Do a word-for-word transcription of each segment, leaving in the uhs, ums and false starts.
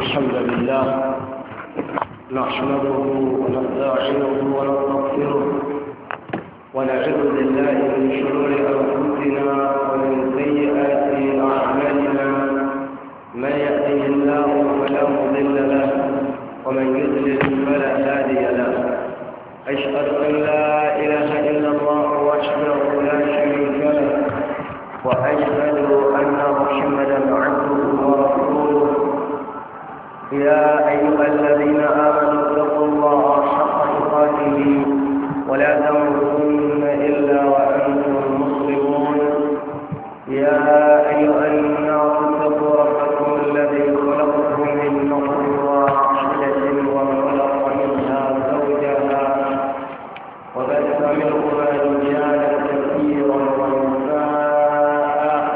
الحمد لله نحمده ونستعينه ونستغفره ونعوذ بالله من شرور انفسنا ومن سيئات اعمالنا من يهده الله فلا مضل له ومن يضلل فلا هادي له. اشهد ان لا اله الا الله وحده لا شريك له واشهد ان محمدا عبده ورسوله. يا أيها الذين آمنوا اتقوا الله حق تقاته ولا تموتن إلا وأنتم مسلمون. يا أيها الناس اتقوا ربكم الذي خلقكم من نفس واحدة وخلق منها زوجها وبث منهما رجالا كثيرا ونساء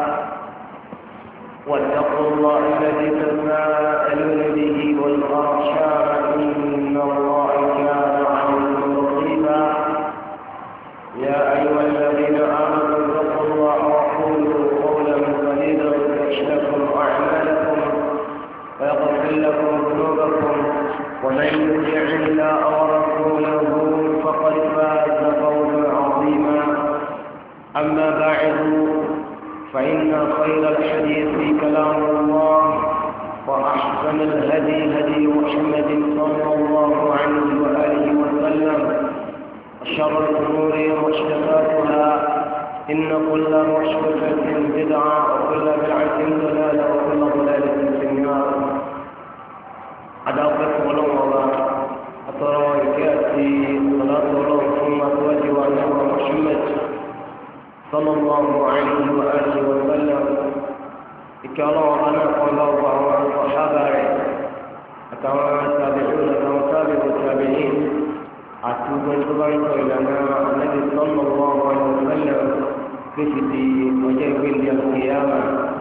واتقوا الله الذي تساءلون به والأرحام إن الله كان عليكم رقيبا. يا أيها الذين آمنوا اتقوا الله وقولوا قولا سديدا يصلح لكم أعمالكم ويغفر لكم ذنوبكم ومن يطع الله ورسوله فقد فاز فوزا عظيما. أما بعد فإن خير الحديث كلام الله وأحسن الهدي هدي محمد صلى الله عليه وآله وسلم وشر الأمور محدثاتها إن كل محدثة بدعة وكل بدعة ضلالة وكل ضلالة في النار. أدعوكم الله أترى يكاتي صلاة الله ثم توجه على محمد صلى الله عليه وآله وسلم. إكرام أنا الله وصحابه أتوا التابعون أتوا تابع التابعين أتوا الكبار إلى النبي صلى الله عليه وسلم في سدي وجه القيامة.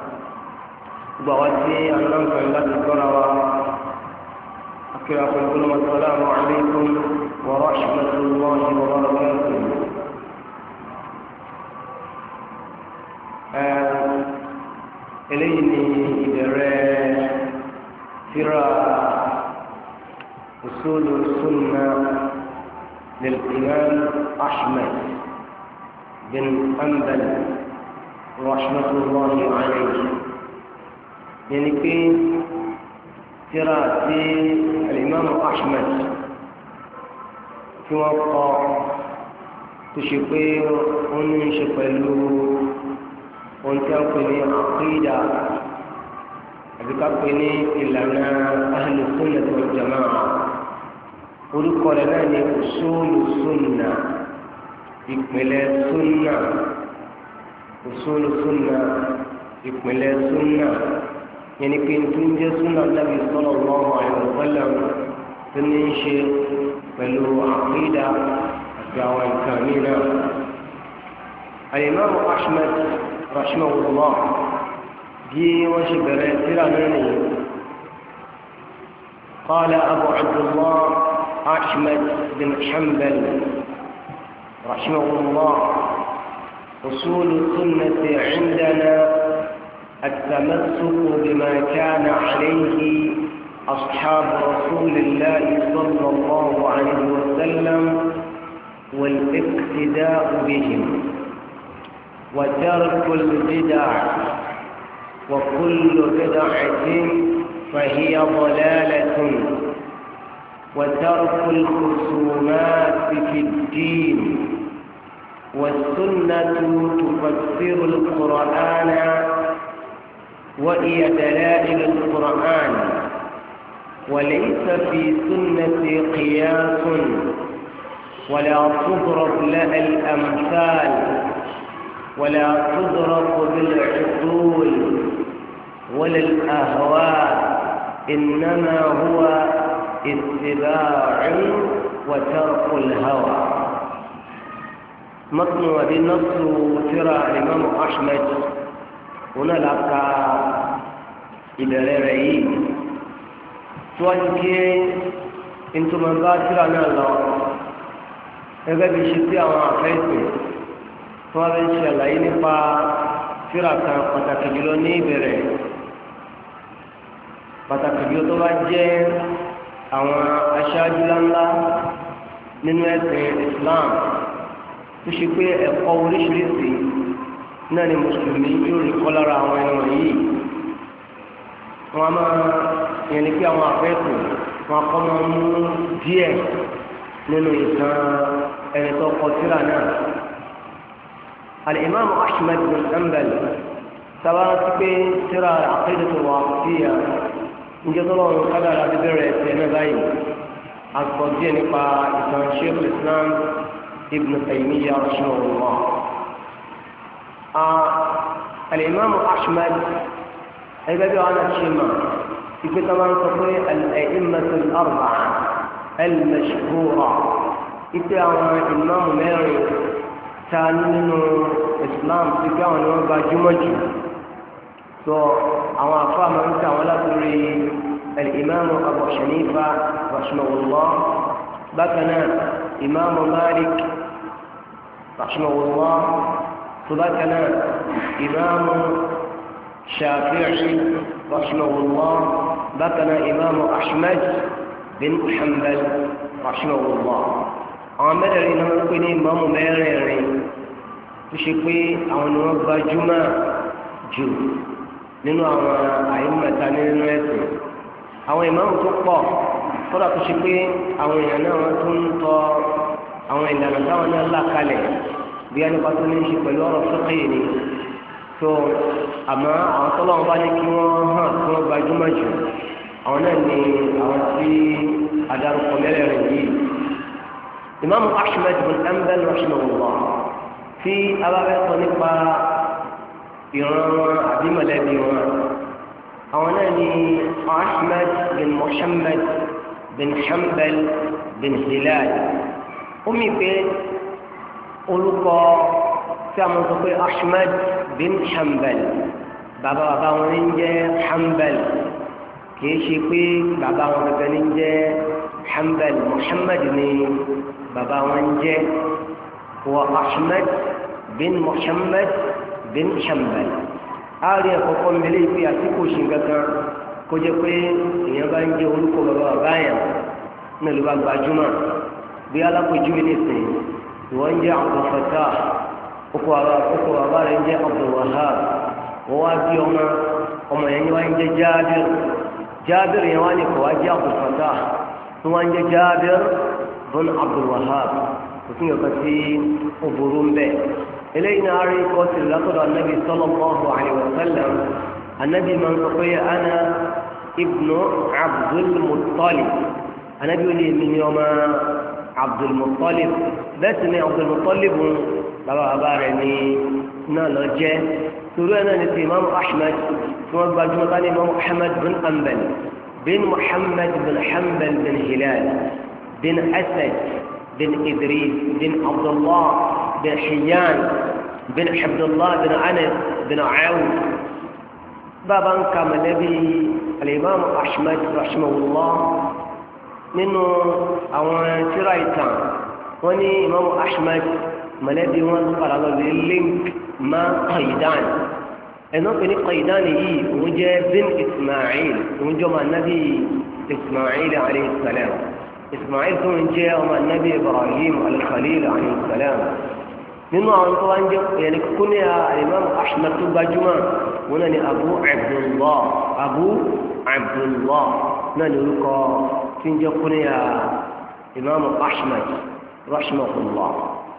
بواتي أنهم فإلا تكروا أكرمكم السلام عليكم ورحمة الله وبركاته. eléyìí ni ìbẹ̀rẹ̀ tírà usulu sunna lil imam ahmed bin hanbal rahmatullahi alayhi. yẹni pé tírà tí alimami ahmed tí wọ́n kọ tó ṣe pé ó ní í ṣe pẹ̀lú ohun tí a ń pè ní àkídà àbí ká pè ní ìlànà ahlu sunnah wal jamaa'ah. orúkọ rẹ̀ náà ní usulu sunna, ìpìlẹ̀ sunna, usulu sunna, ìpìlẹ̀ sunna. yẹni pé tó ń jẹ́ sunna Nabi sallallahu alaihi wasallam tó ní í ṣe pẹ̀lú àkídà àti àwọn nǹkan mìíràn. al-Imam Ahmad رحمه الله جي وشبر ترانني. قال أبو عبد الله أحمد بن حنبل رحمه الله: أصول السنة عندنا التمسك بما كان عليه أصحاب رسول الله صلى الله عليه وسلم والاقتداء بهم وترك البدع وكل بدعة فهي ضلالة وترك الخصومات في الدين والسنة تفسر القرآن وهي دلائل القرآن وليس في سنة قياس ولا تضرب لها الأمثال ولا تضرب بالعقول ولا الأهواء إنما هو اتباع وترك الهوى. متن بالنص ترى الإمام أحمد هنا لك إبراري سواء انتم من ذاتر عن الله إذا بشتي أو عفيتي wọ́n bẹ ń ṣàlàyé nípa tírà kan pàtàkì jùlọ ní ìbẹ̀rẹ̀ pàtàkì bí ó tó bá jẹ́ àwọn aṣáájú ńláńlá nínú ẹ̀sìn Islam tó ṣe pé ẹ̀kọ́ oríṣiríṣi náà ni mùsùlùmí yóò rí kọ́ lára àwọn ẹni wọ̀nyí. Wọ́n á máa yẹn ni pé àwọn àfẹ́kù wọn kọ́ máa mú díẹ̀ nínú ìtàn ẹni tó kọ tírà náà. Al-Imam Ahmad bin Hanbal sábà ti pé tírà Aqeedah al-Wasitiyya níjẹ́ tó lọ́wọ́ kádàrá ti bẹ̀rẹ̀ ẹ̀sẹ̀ náà báyìí. A sọ díẹ̀ nípa ìtàn Sheikh Islam Ibn Taymiyyah rahimahullah. Al-Imam Ahmad ẹgbẹ́ bí wọn ṣe mọ̀ ìpè tó máa ń sọ pé al-a'immatul arba'a al-mashhura ìpè àwọn ìmáàmù mẹ́rin ta nínú Islam ti gbé àwọn ni wọ́n gbajúmọ̀ jù. tó àwọn afáà máa ń ta àwọn látòrí al-imam Abu Hanifa rahimahullah, bákan náà imam Malik rahimahullah, tó bákan náà imam Shafi'i rahimahullah, bákan náà imam Ahmad bin Hanbal rahimahullah. àwọn mẹ́rẹ̀ẹ̀rin náà ń pè ní ìmáàmù mẹ́rẹ̀ẹ̀rin tó ṣe pé àwọn ni wọ́n gbajúmọ̀ jù nínú àwọn àìmọ̀ta nínú ẹ̀sìn. àwọn ìmáàmù tó pọ̀ kódà tó ṣe pé àwọn èèyàn náà wọ́n tún ń tọ àwọn ìlànà táwọn náà là kalẹ̀ bí a nípa tó ní ṣe pẹ̀lú ọ̀rọ̀ fíkì ni. tó àmọ́ àwọn tọ́lọ́ wọn bá ní kí wọ́n hàn kí wọ́n gbajúmọ̀ jù àwọn náà ní àwọn tí adarúkọ mẹ́rẹ̀ẹ̀rin yìí. Imam Ahmad bin Hanbal rahimahullah tí abáfẹ́ sọ nípa ìran wọn àbí mọ̀lẹ́bí wọn, àwọn náà ní Ahmad bin Muhammad bin Hanbal bin Hilal. ó mì pé olùkọ́ tí a mọ̀ sọ pé Ahmad bin Hanbal bàbá bàbá wọn ní jẹ́ Hanbal, kìí ṣe pé bàbá wọn gẹ́gẹ́ ní jẹ́ Hanbal. Muhammad ni bàbá wọn jẹ́ wa Ahmad bin Muhammad bin Hanbal. ààrẹ àkọ́kọ́ mẹ́lẹ́ ìpè àti kò ṣe kankan kó jẹ́ pé èèyàn bá ń jẹ́ orúkọ bàbá bàbá yẹn náà ló bá gbajúmọ̀. bí alákòjúwe nìsín ìwọ́n ń jẹ́ Abdul Fattah, ọkọ̀ bàbá rẹ̀ ń jẹ́ Abdul Wahhab, wọ́n wá bí ọmọ ọmọ yẹn wá ń jẹ́ Jabir. Jabir yẹn wá ní kò wá jẹ́ Abdul Fattah tó wá ń jẹ́ Jabir bin Abdul Wahhab. kò sí nǹkan tí ó burú ń bẹ̀. eléyìí náà rí kọ́sì látọ̀dọ̀ anabi sallallahu alayhi wa sallam. anabi máa ń sọ pé ana ibnu Abdul Muttalib. anabi ò lè mi ní ọmọ Abdul Muttalib. bẹ́ẹ̀ sì ni Abdul Muttalib bàbá bàbá rẹ̀ ní náà lọ jẹ́. torí ẹ̀ náà ní ti imam Ahmad tí wọ́n gbajúmọ̀ ká ní imam Ahmad bin Hanbal bin Muhammad bin Hanbal bin Hilal bin Asad bin Idris bin Abdullah bin Hiyyan bin Abdullah bin Anas bin Awf. bàbá ń ka mọ̀lẹ́bí al-imam Ahmad rahimahullah nínú àwọn tírà ìtàn. wọ́n ní imam Ahmad mọ̀lẹ́bí wọn padà lọ lè link má Qaydan. ẹ̀nà pé ní Qaydan yìí òun jẹ́ bin Ismail, òun jọ ọmọ anabi Ismail alayhi salam. Ismail tó ń jẹ́ ọmọ anabi Ibrahim al-Khalil alayhi salam. nínú àwọn tó wá ń jẹ́ yẹn kúnlẹ̀ Imam Ahmad tó gbajúmọ̀ wọn náà ní Abu Abdullah. Abu Abdullah náà ní orúkọ tí ń jẹ́ kúnlẹ̀ Imam Ahmad rahimahullah.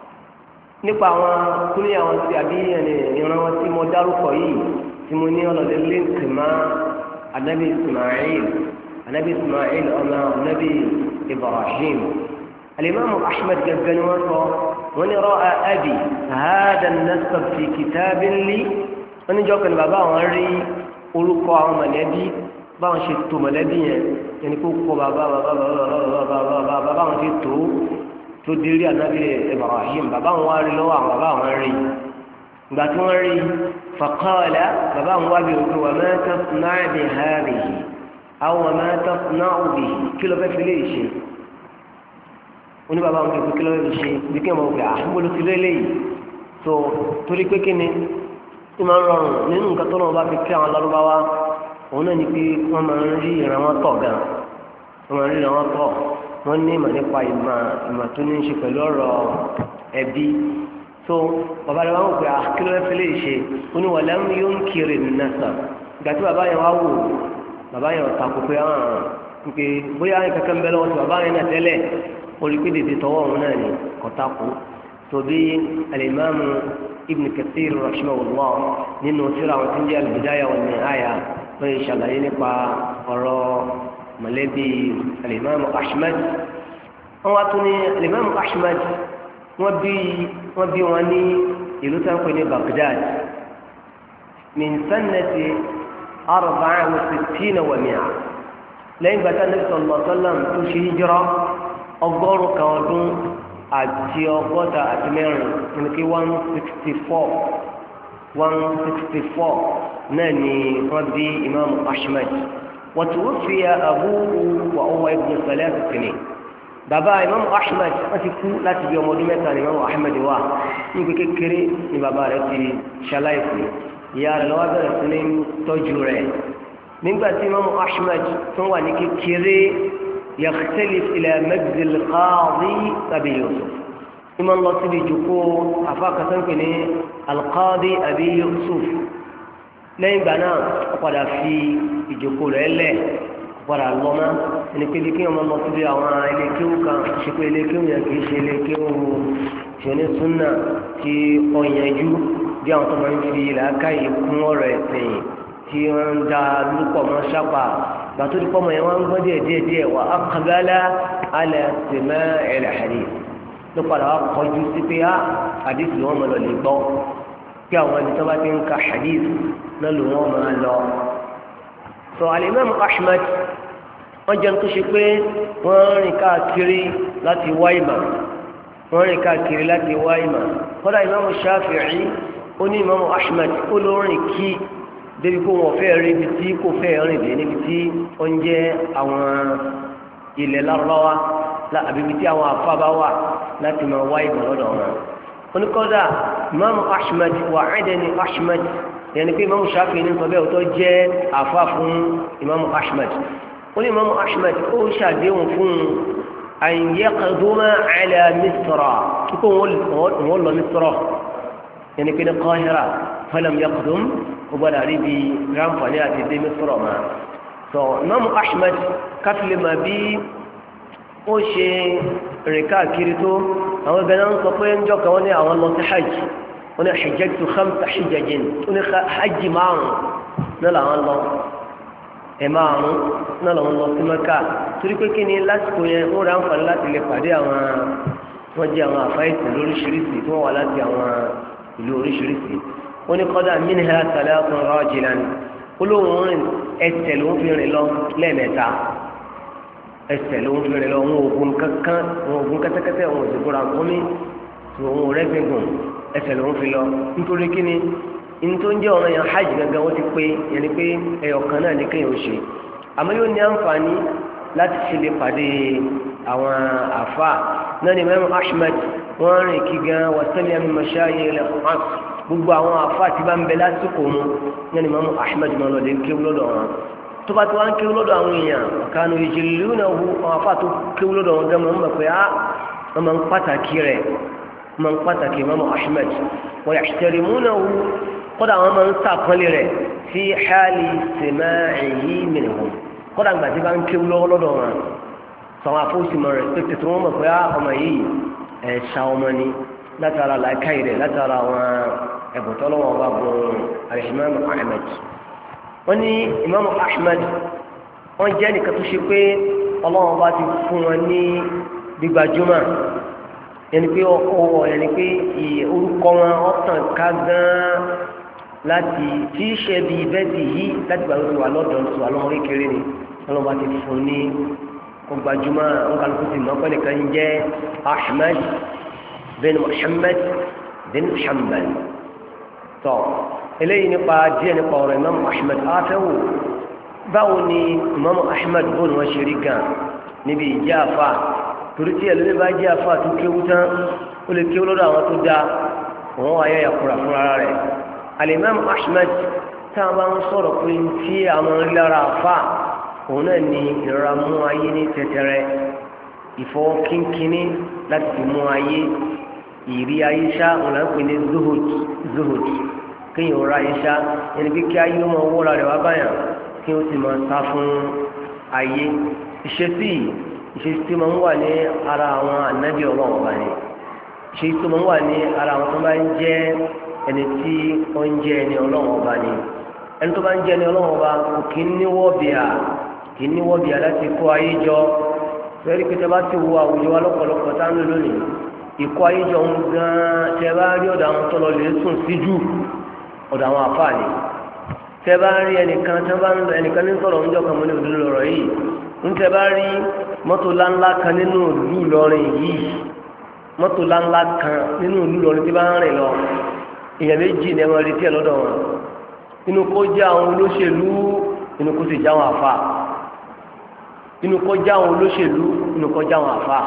nípa àwọn kúnlẹ̀ àwọn tí àbí ìran wọn tí mo dárúkọ yìí tí mo ní ọlọ́dẹ líǹkì má anabi Ismail anabi Ismail ọmọ anabi Ibrahim. الإمام أحمد جبن وصى ونرى أبي هذا النسب في كتاب لي wọ́n jọ́ kan bàbá àwọn rí orúkọ àwọn mọ̀lẹ́bí báwọn ṣe tó mọ̀lẹ́bí yẹn yẹn ni kó kọ bàbá bàbá bàbá bàbá àwọn ṣe tó tó dérí ànábì Ibrahim bàbá àwọn wá rí lọ́wọ́ àwọn bàbá àwọn rí ìgbà tí wọ́n rí faqala bàbá àwọn wá bí òkú wa ma tasna'u bi hadhihi aw ma tasna'u bihi kí ló fẹ́ fi lè ṣe oní bàbá àwọn kẹfì kí ló fẹ́ fi ṣe bí kí wọ́n gbà àbúrò ti lé léyìí tó torí pé kí ni tí máa ń rọrùn nínú nǹkan tó náà bá fi kí àwọn alárúbáwá òun náà ni pé wọ́n máa ń rí ìran wọn tọ̀ gan wọ́n máa ń rí ìran wọn tọ̀ wọ́n ní ìmọ̀ nípa ìmọ̀ ìmọ̀ tó ní í ṣe pẹ̀lú ọ̀rọ̀ ẹbí tó bàbá rẹ̀ wá wò pé àkílọ̀ ẹ̀ fẹ́lẹ́ ṣe ó ní wàlẹ́ ń yóò ń kiri nasa ìgbà tí bàbá yẹn wá wò bàbá yẹn ọ̀tà kò pé hàn pé bóyá yẹn kankan bẹ́ lọ́wọ́ tí bàbá yẹn náà tẹ́lẹ̀ orí pé dèdè tọwọ́ òun náà ni ọ̀tà kù tó bí alimami ibn kathir rahimahullah nínú tírà àwọn tí ń jẹ́ al-bidaya wan-nihaya wọ́n yìí ṣàlàyé nípa ọ̀rọ̀ mọ̀lẹ́bí alimami ahmed wọ́n wá tún ní alimami ahmed wọ́n bí wọ́n bí wọn ní ìlú tó ń pè ní baghdad min sanati arba'a wa sittina wa mi'a lẹ́yìn gbàtà nabi sallallahu alaihi wasallam tó ṣe hijira ọgọ́rùn kan ọdún àti ọgọ́ta àti mẹ́rin ní kí one sixty four one sixty four náà ni wọ́n bí imam ahmed wọ́n ti wọ́n fi abúrú wa ọwọ́ ibùdó sọlẹ́ àti sinin bàbá imam ahmed wọ́n ti kú láti bí ọmọ ọdún mẹ́ta ní imam ahmed wà ní ibi kékeré ní bàbá rẹ̀ ti ṣaláìsí ìyá rẹ̀ lọ́wọ́ bẹ̀rẹ̀ sí ní tọ́jú rẹ̀ nígbà tí imam ahmed tó wà ní kékeré يختلف إلى مجد القاضي أبي يوسف إما الله سبي جوكو أفاق سنكني القاضي أبي يوسف لين بنا قد في جوكو لله قد اللهم إن كل كيوم الله سبي أوانا إليكيو كان شكو إليكيو يكيش إليكيو شوني سنة تي قوينيجو دي أنت من في لكي كمور تي تي وندا لكو ما شابا gbàtó ní kọ́mọ yẹn wọ́n ń gbọ́ díẹ̀ díẹ̀ díẹ̀ wà á kàgálà alẹ́ tẹ̀mẹ́ ẹ̀rẹ̀ hadith ló padà wá kọjú sí pé á hadith ló wọ́n mọ̀ lọ lè gbọ́ kí àwọn ẹni tó bá ti ń ka hadith náà ló wọ́n mọ̀ lọ. sọ alimami ahmed wọ́n jẹun tó ṣe pé wọ́n rìn káàkiri láti wá ìmọ̀ wọ́n rìn káàkiri láti wá ìmọ̀ kọ́dà imamu shafi'i ó ní imamu ahmed ó ló rìn kí débi kó wọn fẹ́ rí ibi tí kò fẹ́ rìn dé níbi tí ó ń jẹ́ àwọn ilẹ̀ lárúbáwá àbí ibi tí àwọn afábá wà láti máa wá ìmọ̀ lọ́dọ̀ wọn. oníkọ́dà imaamu ahmed wà ẹ̀dẹ̀ni ahmed yẹn pé imaamu shafi ní sọ́bẹ̀ ọ̀tọ́ jẹ́ àfa fún imaamu ahmed. ó ní imaamu ahmed ó ṣàdéhùn fún an yaqduma ala misra kíkó wọn lọ misra yẹn pé ní Qahira falam yaqdum gbọ́dọ̀ rí bí ránfààní àti démi sọ̀rọ̀ ma sọ Imamu Ahmed káfílẹ̀ mà bí ó ṣe rìn káàkiri tó àwọn ẹgbẹ́ náà ń sọ pé ń jọ kan wọ́n ní àwọn lọ sí hajj wọ́n ní hajjatu khamsa hijajin wọ́n ní hajj márùn náà làwọn lọ ẹ̀ márùn náà làwọn lọ sí Mẹ́kà torí pé kí ni lásìkò yẹn ó ránfààní láti lè pàdé àwọn wọ́n jẹ́ àwọn àfáìsì lóríṣiríṣi tí wọ́n wà láti àwọn ìlú oríṣiríṣi wọ́n ní kọ́dà minha salatun rajulan olóhùn rìn ẹsẹ̀ ló ń fi rìn lọ lẹ́ẹ̀mẹ́ta ẹsẹ̀ ló ń fi rìn lọ wọn ògùn kankan wọn ògùn kẹ́tẹ́kẹ́tẹ́ wọn òsìkò ra nǹkan mi wọn ò rẹ́gbẹ̀ gùn ẹsẹ̀ ló ń fi lọ nítorí kíni nítorí ń jẹ́ ọ̀rọ̀ yẹn hajj gangan wọ́n ti pé yẹn ni pé ẹyọ kan náà ní kéèyàn ó ṣe àmọ́ yóò ní àǹfààní láti ṣe lè pàdé àwọn àfa náà ni Imam Ahmed wọ́n rìn kí gan wọ́n sẹ́mi àmì mọ̀ṣáyé ilẹ̀ gbogbo àwọn afa tí bá ń bẹ lásìkò mu ní ni Imam Ahmed máa lọ lè ń kéwú lọ́dọ̀ wọn tó bá ti wá ń kéwú lọ́dọ̀ àwọn èèyàn kanu yujillunahu àwọn afa tó kéwú lọ́dọ̀ wọn gẹ́gẹ́ mọ̀ pé á wọ́n máa ń pàtàkì rẹ̀ wọ́n máa ń pàtàkì Imam Ahmed wa yahtarimunahu kódà wọ́n máa ń sàkọ́lé rẹ̀ fi hali sama'ihi minhum kódà gbà tí bá ń kéwú lọ́dọ̀ wọn sọ̀rọ̀ àfọ́sìmọ̀ rẹ̀ pé tètè wọ́n mọ̀ pé á ọmọ yìí ẹ̀ ṣà ọmọ ni látara làákàyè rẹ̀ látara àwọn ẹ̀bùn tọ́lọ́wọ́ bá bọ̀ al-Imam Ahmed wọ́n ní Imam Ahmed wọ́n jẹ́ nìkan tó ṣe pé ọlọ́wọ́ bá ti fún wọn ní gbígbajúmọ̀ yẹni pé ọwọ́ yẹni pé orúkọ wọn ọ̀tàn ká gan láti tí í ṣe bí bẹ́ẹ̀dì yìí láti gbàgbé wà lọ́dọ̀ tó wà lọ́wọ́ kékeré ni ọlọ́wọ́ bá ti fún ní gbajúmọ̀ ọ̀nkàlùkù ti mọ̀ pé nìkan jẹ́ Ahmed bin Muhammad bin Hanbal tó eléyìí nípa díẹ̀ nípa ọ̀rọ̀ Imam Ahmed afẹ́wò báwo ni Imam Ahmed bóun wọn ṣe rí gan níbi ìjẹ́ àfa torí tí ẹlẹ́ni bá jẹ́ àfa tó kéwú tán ó lè kéwú lọ́dọ̀ àwọn tó dáa òun wà yẹ yàkúrà fún ara rẹ̀ Al-Imam Ahmed tá a bá ń sọ̀rọ̀ pé tí àwọn lára àfà òun náà ní ìrora mú ayé ní tẹ̀tẹ̀rẹ̀ ìfọwọ́ kínkínní láti fi mú ayé ìrí ayé ṣá òun náà ń pè ní zuhud zuhud kéèyàn ra ayé ṣá ẹni pé kí ayé ó máa wọ́ra rẹ̀ wá báyà kí ó sì máa sá fún ayé ìṣesí ìṣesí tí máa ń wà ní ara àwọn ànábì ọlọ́run ọba ni ìṣesí tó máa ń wà ní ara àwọn tó bá ń jẹ́ ẹni tí ó ń jẹ́ ẹni ọlọ́run ọba ni ẹni tó bá ń jẹ́ ẹni ọlọ́run ọba kò kí ń níwọ́ bíà kì í níwọ́ bíà láti kó ayé jọ fẹ́ẹ́rí pé tẹ bá ti wo àwùjọ wa lọ́pọ̀lọpọ̀ tá ń lò lónìí ìkó ayé jọ ń gan tẹ bá rí ọ̀dọ̀ àwọn tó lọ lè sùn síjú ọ̀dọ̀ àwọn àfáà ni tẹ bá rí ẹnìkan tẹ bá ń lọ ẹnìkan ní sọ̀rọ̀ ń jọ kan mọ́ ní òdúró lọ́rọ̀ yìí ń tẹ bá rí mọ́tò láńlá kan nínú ìlú Ìlọrin yìí mọ́tò láńlá kan nínú ìlú Ìlọrin tí bá ń rìn lọ èèyàn méjì ní ẹmọ retí ẹ lọ́dọ̀ wọn inú kó jẹ́ àwọn olóṣèlú inú kó sì já àwọn àfáà inú kó já àwọn olóṣèlú inú kó já àwọn àfáà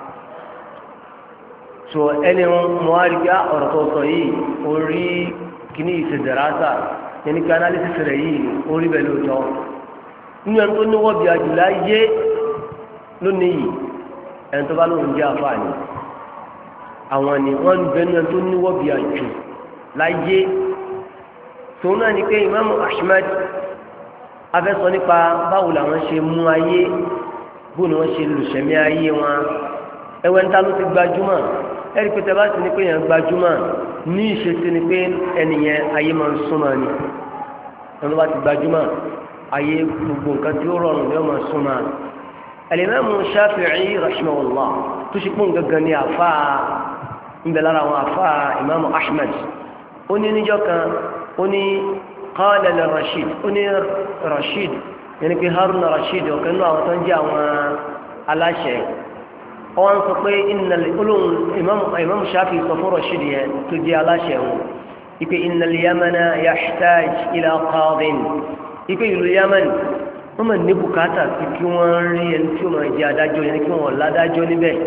so ẹni mo wá rí bí ọ̀rọ̀ tó sọ yìí orí kíní ìṣèdèrásà yẹn kí analysis rẹ̀ yìí orí bẹ̀ lóòótọ́ inú ẹni tó níwọ́ bí àjùlá yé lónìí yìí ẹni tó bá lóun jẹ́ àfáà ni àwọn ni wọ́n ń bẹnu ẹni tó níwọ́ bí àjù láyé tòun náà ni pé Imam Ahmad afẹ́sọ nípa báwo làwọn ṣe mú ayé bó ni wọ́n ṣe lùsẹ̀mí ayé wọn ẹwẹ́ ń ta ló ti gbajúmọ̀ ẹ̀rí pé tẹ́lá ti ní pé yẹn gbajúmọ̀ ní ìṣesí ni pé ẹnìyẹn ayé máa ń súnmọ́ ni ẹni bá ti gbajúmọ̀ ayé gbogbo nǹkan tí ó rọrùn ni ó máa súnmọ́ Al-Imam Shafi'i rahimahullah tó ṣe pọ́n gangan ní àfáà ń bẹ lára àwọn àfáà Imam Ahmad ó ní níjọ́ kan ó ní qala li Rashid ó ní Rashid yẹni pé Haruna Rashid ọ̀kan náà àwọn tó ń jẹ́ àwọn aláṣẹ wọ́n sọ pé innal olóhùn Imam Shafi sọ fún Rashid yẹn tó jẹ́ aláṣẹ wọn ipe innal Yamana yahtaj ila qadin ipe ìlú Yaman wọ́n mọ̀ ní bùkátà sí kí wọ́n rí ẹni tí ó máa jẹ́ adájọ́ yẹn kí wọ́n ládájọ́ níbẹ̀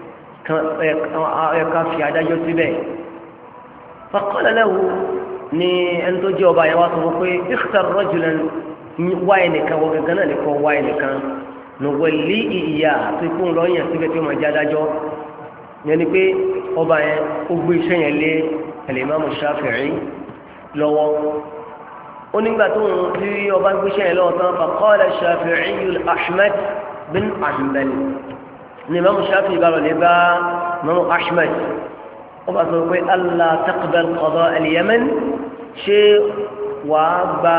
ẹ̀ka fi adájọ́ síbẹ̀ faqala lahu ní ẹni tó jẹ́ ọba yẹn wá sọ fún pé ikhtar rajulan wáyé nìkan wọ́n gẹ́gẹ́ náà nìkan wáyé nìkan nùwẹ̀lì ìyá tó kún lọ yàn síbẹ̀ tí ó máa jẹ́ adájọ́ yẹn ni pé ọba yẹn ó gbé iṣẹ́ yẹn lé al-Imam Shafi'i lọ́wọ́ ó nígbà tó ń tí ọba gbé iṣẹ́ yẹn lọ́wọ́ tán faqala Shafi'i Ahmad bin Hanbal ní Imam Shafi'i bá lọ́lẹ́ bá Imam Ahmad ọba sọ pé Allah taqbal qada al-Yaman ṣé wàá gba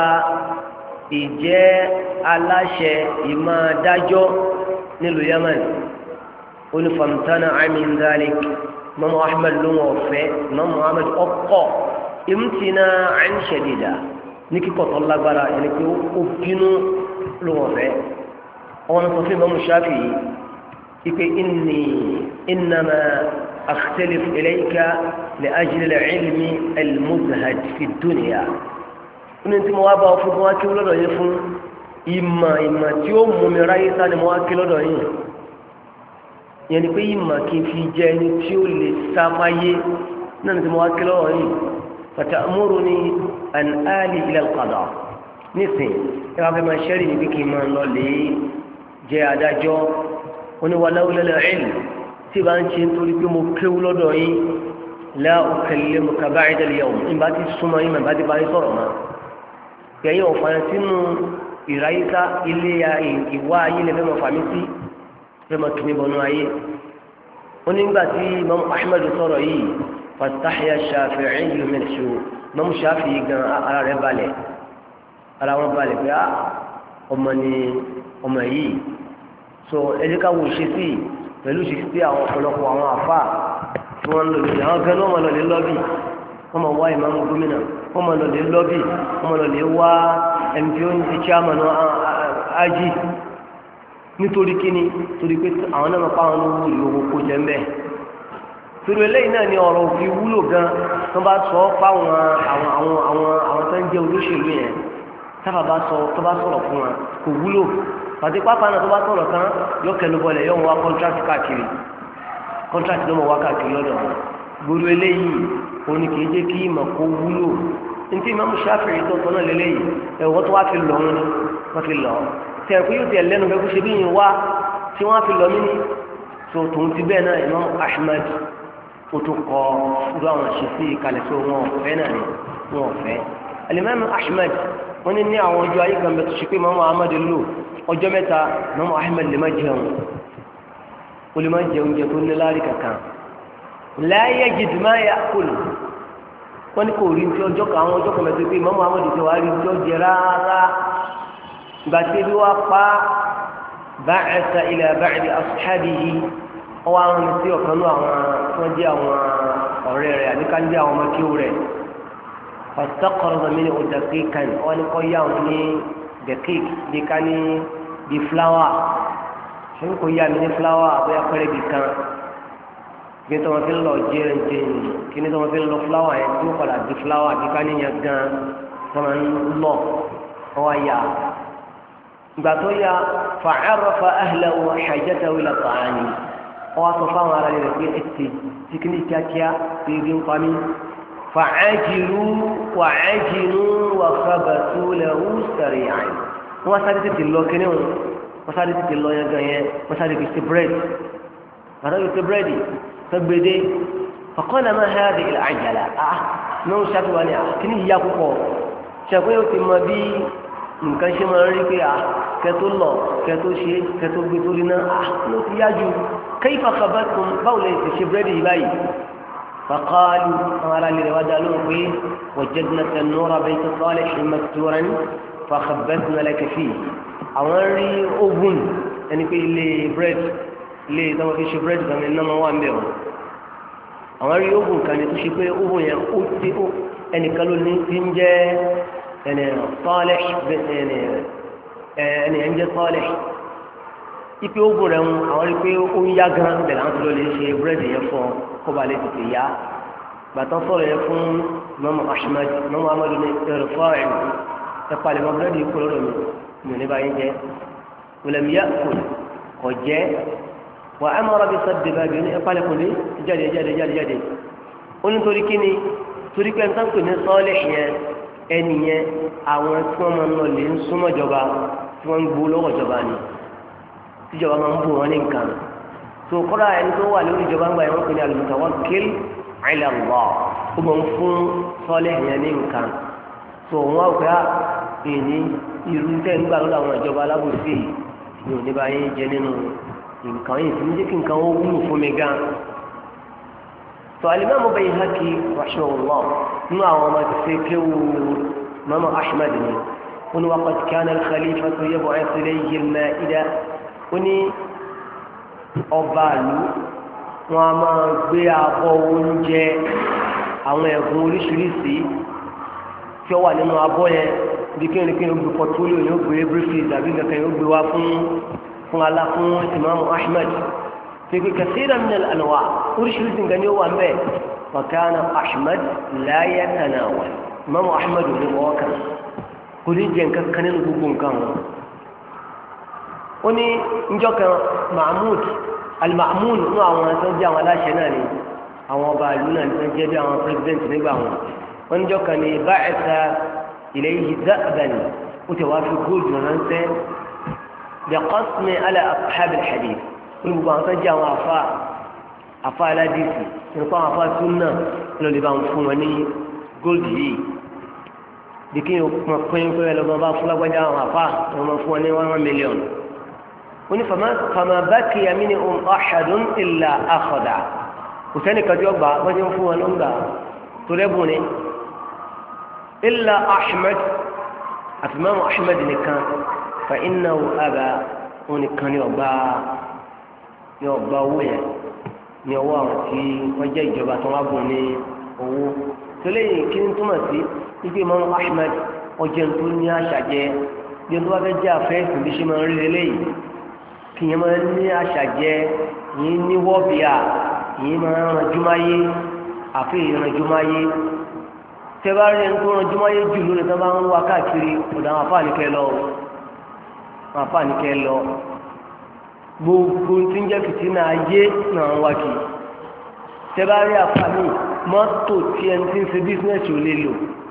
ìjẹ́ aláṣẹ ìmáadájọ́ nílùú Yaman onífàmtánà min dhalik Imam Ahmad ló wọ́n fẹ́ Imam Ahmad ọkọ̀ imtina'an shadida ní kíkọ́ tó lágbára ẹni pé ó bínú ló wọ́n fẹ́ ọ̀nà sọ fún Imam Shafi'i ipe inni innama akhtalif ilayka li ajli al-ilmi al-muzhad fi ad-dunya ní tí mo wá bá ọ fún wa kí lọ́dọ̀ yín fún ìmọ̀ ìmọ̀ tí ó mú mi ráyé sá ni mo wá kí lọ́dọ̀ yín yẹn ni pé ìmọ̀ kí n fi jẹ́ ẹni tí ó lè sáfáyé náà ni tí mo wá kí lọ́dọ̀ yín fatamuruni an ali ila al-qada nísìn ẹ wá fẹ́ máa ṣẹ́rì níbi kí n máa lọ lè jẹ́ adájọ́ oníwàláwùlẹ̀ ilm tí bá ń ṣe nítorí pé mo kéwú lọ́dọ̀ yín la ukallimuka ba'da al-yawm ìbá ti súnmọ́ yín ìbá ti bá yín sọ̀rọ̀ mọ́ kẹyìn ọ̀fàn sínú ìráyíká ilé ìwá ayé lẹ́fẹ́ mọ̀ fàmí sí fẹ́ mọ̀ tún níbọnú ayé wọ́n nígbà tí Imam Ahmad sọ̀rọ̀ yìí fastahya Shafi'i min shu Imam Shafi'i gan ara rẹ̀ balẹ̀ ara wọn balẹ̀ pé ọmọ ni ọmọ yìí so ẹjẹ́ ká wo ṣe sí pẹ̀lú ṣe sí àwọn ọ̀pọ̀lọpọ̀ àwọn àfà tí wọ́n lò lórí àwọn gan náà wọn lọ lé lọ́bì wọ́n máa wá ìmáàmù gómìnà wọ́n máa lọ lè lọ́bì wọ́n máa lọ lè wá ẹni tí ó ń ti chairman ají nítorí kíni torí pé àwọn náà máa pa àwọn owó ìlú owó kó jẹ́ mbẹ́ torí eléyìí náà ni ọ̀rọ̀ òfin wúlò gan tó bá sọ fáwọn àwọn àwọn àwọn àwọn tó ń jẹ́ olóṣèlú yẹn tábà bá sọ tó bá sọ̀rọ̀ fún wọn kò wúlò pàtí pápá náà tó bá sọ̀rọ̀ tán yóò kẹnu bọlẹ̀ yóò wá contract káàkiri contract ló mọ̀ wá káàkiri lọ́dọ̀ wọn gbogbo eléyìí òun ni kìí jẹ́ kí ìmọ̀ kó wúlò ntí Imam Shafi'i tó tọ́nà lélẹ́yìí ẹ̀wọ́n tó wá fi lọ́ wọn ni wọ́n fi lọ́ tẹ̀kú yóò tẹ̀ lẹ́nu bẹ́ẹ̀ kó ṣe bí yìí wá tí wọ́n fi lọ́ mí ni tó tòun ti bẹ́ẹ̀ náà Imam Ahmad ó tún kọ́ irú àwọn ṣe sí ìkàlẹ̀ tó wọn ọ̀fẹ́ náà ni wọn ọ̀fẹ́ Al-Imam Ahmad wọ́n ní ní àwọn ọjọ́ ayé kan bẹ tó ṣe pé Imam Ahmad lò ọjọ́ mẹ́ta Imam Ahmad lè má jẹun ó lè má jẹ oúnjẹ tó ní láàrí kankan la yajid ma ya'kul wọ́n ní kò rí ní ọjọ́ kan àwọn ọjọ́ kan bẹ tó pé Imam Ahmad ti wá rí ní ọjọ́ rárá ìgbà tí ebi wá pa ba'atha ila ba'di ashabihi ọwọ́ àwọn ọmọ tí ọ̀kan ní àwọn tó jẹ́ àwọn ọ̀rẹ́ rẹ̀ àbíká ń jẹ́ àwọn ọmọ kíw rẹ̀ fastaqrada minhu daqiqan wọ́n ní kọ́ yá wọn ní daqiq bí ká ní bí fúláwà ṣé kò yá mi ní fúláwà àbúyá pẹ́rẹ́ bì kan kí ni tí wọ́n fi ń lọ jẹ́rẹ̀ jẹ́yìn kí ni tí wọ́n fi ń lọ fúláwà yẹn tí wọ́n padà di fúláwà bí ká ní yẹn gan tí wọ́n ń lọ ọwọ́ yá ìgbà tó yá fa'arafa ahlahu wa hajatahu ila ta'ani wọ́n sọ fáwọn ará rẹ̀ pé ẹ̀tì tí kí ní kíákíá tí ibi ń pa mí fa'ajilu wa'ajinu wa khabatu lahu sari'an wọ́n sáré tètè lọ kíní wọn wọ́n sáré tètè lọ yẹn gan yẹn wọ́n sáré fi ṣe bírèdì bàtà fi ṣe bírèdì sọgbèdè faqala ma hadhihi al-ajala ah ní wọ́n ṣàtúwà ní kíní yíyá púpọ̀ ṣàkó yóò ti mọ bí nǹkan ṣe máa ń rí pé à kẹtó lọ kẹtó ṣe kẹtó gbé sórí náà à ló ti yá ju kayfa khabattum báwo lè ti ṣe búrẹ́dì yìí báyìí faqalu àwọn ará lè wá dá lóhùn pé wajadna tanura bayta Salihin masturan fa khabbatna laka fihi àwọn rí ogun ẹni pé ilé búrẹ́dì ilé ìtọ́wọ́ fi ṣe búrẹ́dì kan ní ọmọ wa ń bẹ̀ wọ́n àwọn rí ogun kan ní tó ṣe pé ogun yẹn ó ti ẹnìkan ló ní ti ń jẹ́ ẹni Salih ẹni ẹni ẹ̀ ń jẹ́ Salih ipe ogun rẹ̀ ń àwọn rí pé ó ń yá gan bẹ̀rẹ̀ àwọn tó lọ lè ṣe búrẹ́dì yẹn fún ọ kó ba lè tètè yá gbàtọ́ sọ̀rọ̀ yẹn fún Imam Ahmad Imam Ahmad ní ẹ̀rọ fáwọn ẹ̀ palẹ̀ mọ́ búrẹ́dì kúrò lọ́dọ̀ mi mi ò ní báyìí jẹ́ walam ya'kul kò jẹ́ wa amara bi sadd babi ní ẹ̀ palẹ̀ kò ní jáde jáde jáde jáde ó ní torí kíni torí pé nǹkan pè ní Salih yẹn ẹni yẹn àwọn tí wọ́n máa ń lọ lè ń súnmọ́ ìjọba tí wọ́n ń gbó lọ́wọ́ ìjọba ni tíjọba máa ń bù wọn ní nǹkan tó kọ́ra ẹni tó wà lórí ìjọba ń gbà yẹn wọ́n pè ní al-mutawakkil ala Allah ó máa ń fún Salih yẹn ní nǹkan tó wọn wá òkè èyí irú tẹ́ ń gbà lọ́dọ̀ àwọn ìjọba alábòsí ni òní bá yẹn jẹ nínú nǹkan yìí tí ń jẹ́ kí nǹkan ó wúlò fún mi gan. tó Al-Imam Bayhaqi rahimahullah nínú àwọn ọmọ ti ṣe kéwù Imam Ahmad ni wọn ni waqad kana al-khalifatu yab'athu ilayhi al-ma'ida ó ní ọba àlú wọn a máa gbé abọ́ oúnjẹ àwọn ẹ̀bùn oríṣiríṣi tí ó wà nínú abọ́ yẹn bí kí ni kí ni ó gbé pọtólíò yóò gbé briefcase tàbí nǹkan yóò gbé wá fún fún alá fún Imam Ahmad tí kò kaseeran min al-anwa' oríṣiríṣi nǹkan ni ó wà ń bẹ̀ wa kana Ahmad la yatanawal Imam Ahmad ní ọwọ́ kan kò ní jẹ nǹkan kan nínú gbogbo nǹkan wọn. ó ní njọ́ kan Mahmud al-Ma'mun nínú àwọn tó jẹ́ àwọn aláṣẹ náà ni àwọn ọba ìlú náà tó jẹ́ bí àwọn president nígbà wọn wọ́n njọ́ kan ní ba'atha ilayhi dha'ban ó ti wá fi góòlù ránṣẹ́ bi qasmi ala ashab al-hadith ó ní gbogbo àwọn tó jẹ́ àwọn afa afa aládìsí nípa àwọn afa sunna ló lè bá wọn fún wọn ní góòlù yìí bí kí n pín pín ẹ lọ́gbọ́n bá fún lágbájá àwọn afa wọn máa fún wọn ní one million oni fama bakiya minhum ahadun illa akhada kò sẹ́ni kan tí ó gbà wọ́n ti ń fún wọn ló ń gbà tó rẹ́bùn ni illa Ahmad àti Imam Ahmad nìkan fa innahu aba wọn nìkan ni ọgbà ni ọgbà owó yẹn ni ọwọ́ àwọn tí wọ́n jẹ́ ìjọba tó wá gùn ní owó tó lẹ́yìn kí ni túmọ̀ sí wípé Imam Ahmad ọjọ́ tó ní àṣà jẹ bí wọ́n tó bá fẹ́ jẹ́ àfẹ́ ìsìn bí ṣe máa ń rí lélẹ́yìí kìyẹn máa ń ní àṣàjẹ yìí ní wọ́bìà yìí máa ń ranjúmáyé àfi ìranjúmáyé tẹ́bárí ẹni tó ranjúmáyé jù lónìí tó bá ń wá káàkiri ọ̀dọ̀ àwọn afáàníkẹ́ lọ àwọn afáàníkẹ́ lọ gbogbo tí ń jẹ́ fìtínà ayé náà ń wá kì í tẹ́bárí àfáàní mọ́tò tí ẹni tí ń ṣe bísíǹnẹ̀sì ò lè lò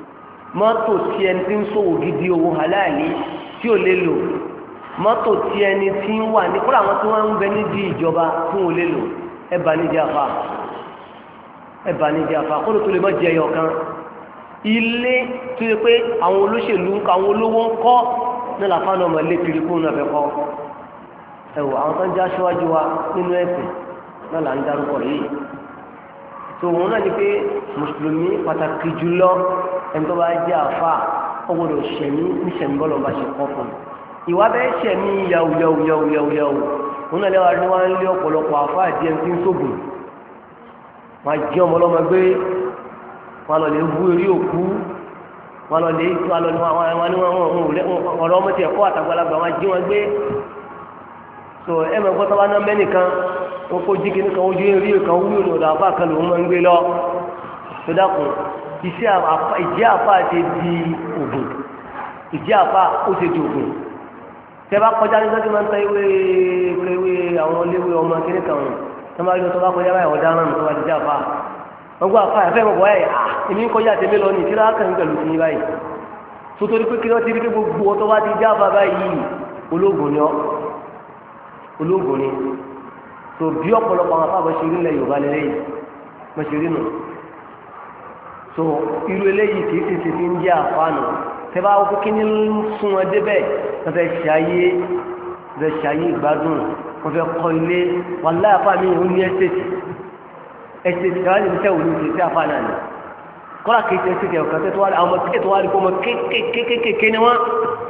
mọ́tò tí ẹni tí ń ṣòwò gidi owó halali tí ò lè lò mọ́tò tí ẹni tí ń wà ní kúrò àwọn tí wọ́n ń bẹ nídìí ìjọba tí ò lè lò ẹ bá nídìí àfa ẹ bá nídìí àfa kó ló tó lè má jẹ ẹyọ kan ilé tó yẹ pé àwọn olóṣèlú àwọn olówó ń kọ́ ní làfáà náà máa lé kiri kó náà fẹ́ kọ́ ẹ wò àwọn tó ń já síwájú wa nínú ẹ̀sìn náà là ń dárúkọ yìí tó wọn náà ni pé mùsùlùmí pàtàkì jùlọ ẹni tó bá jẹ́ àfa ọgbọ́dọ̀ ṣẹ̀mí níṣẹ̀mí bọ́lọ̀ bá ṣe kọ́ fún un ìwà bẹ́ẹ̀ ṣẹ̀mí yàwù yàwù yàwù yàwù yàwù wọn náà lẹ́wà ní wọn lé ọ̀pọ̀lọpọ̀ àfa àti ẹni tí ń sógun wọn jẹ́ ọmọ ọlọ́mọ gbé wọn lọ lè wú eré òkú wọn lọ lè tó alọ ní wọn ní wọn ọ̀rọ̀ ọmọ tí ẹ̀kọ́ àtàgbàlagbà wọn jí wọn gbé so ẹ mọ̀ gbọ́dọ̀ wọn náà mẹ́nìkan wọn kó jí kí nìkan ojú eré kan wúlò ní ọ̀dọ̀ àfa kan lòún máa ń gbé lọ tó dákun iṣẹ́ ìjẹ́ àfa ti di ògùn ìjẹ́ àfa ó ti di ògùn tẹ bá kọjá ní sọ́jú máa ń tẹ ìwé ìwé àwọn iléèwé ọmọ kìnìún kan wọn tó bá yọ tó bá kọjá báyìí ọ̀dá náà tó bá ti jẹ́ àfa wọn gbọ́ àfa ẹ̀fẹ́ mọ̀ bọ́ẹ̀ à èmi ń kọjá tèmi lọ ní ìtura kan pẹ̀lú ti báyìí tó torí pé kí wọ́n ti rí pé gbogbo ọtọ́ bá ti jẹ́ àfa báyìí ológun ni ọ́ ológun ni tó bí ọ̀pọ̀lọpọ̀ àwọn afáàbọ̀ ṣe rí lẹ̀ Yorùbá lẹ́yìn mọ̀ ṣe rí nù so irú eléyìí kì í ti ṣe fi ń jẹ́ àfáànù tẹ́ bá wọ́n kí ní sún wọn débẹ̀ wọ́n fẹ́ ṣayé wọ́n fẹ́ ṣayé ìgbádùn wọ́n fẹ́ kọ́ ilé wà láyà fáà mi ò ní ẹ́sẹ̀tì ẹ́sẹ̀tì káwá ní ìṣẹ́ òní ìṣẹ́ sí àfáànù àná kọ́lá kì í ṣe ẹ́sẹ̀tì ọ̀kan tẹ́ tó wá àwọn ọmọ kéèké tó wá rí kó ọmọ kéékèèké ni wọ́n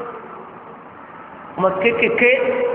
ọmọ kéékèèké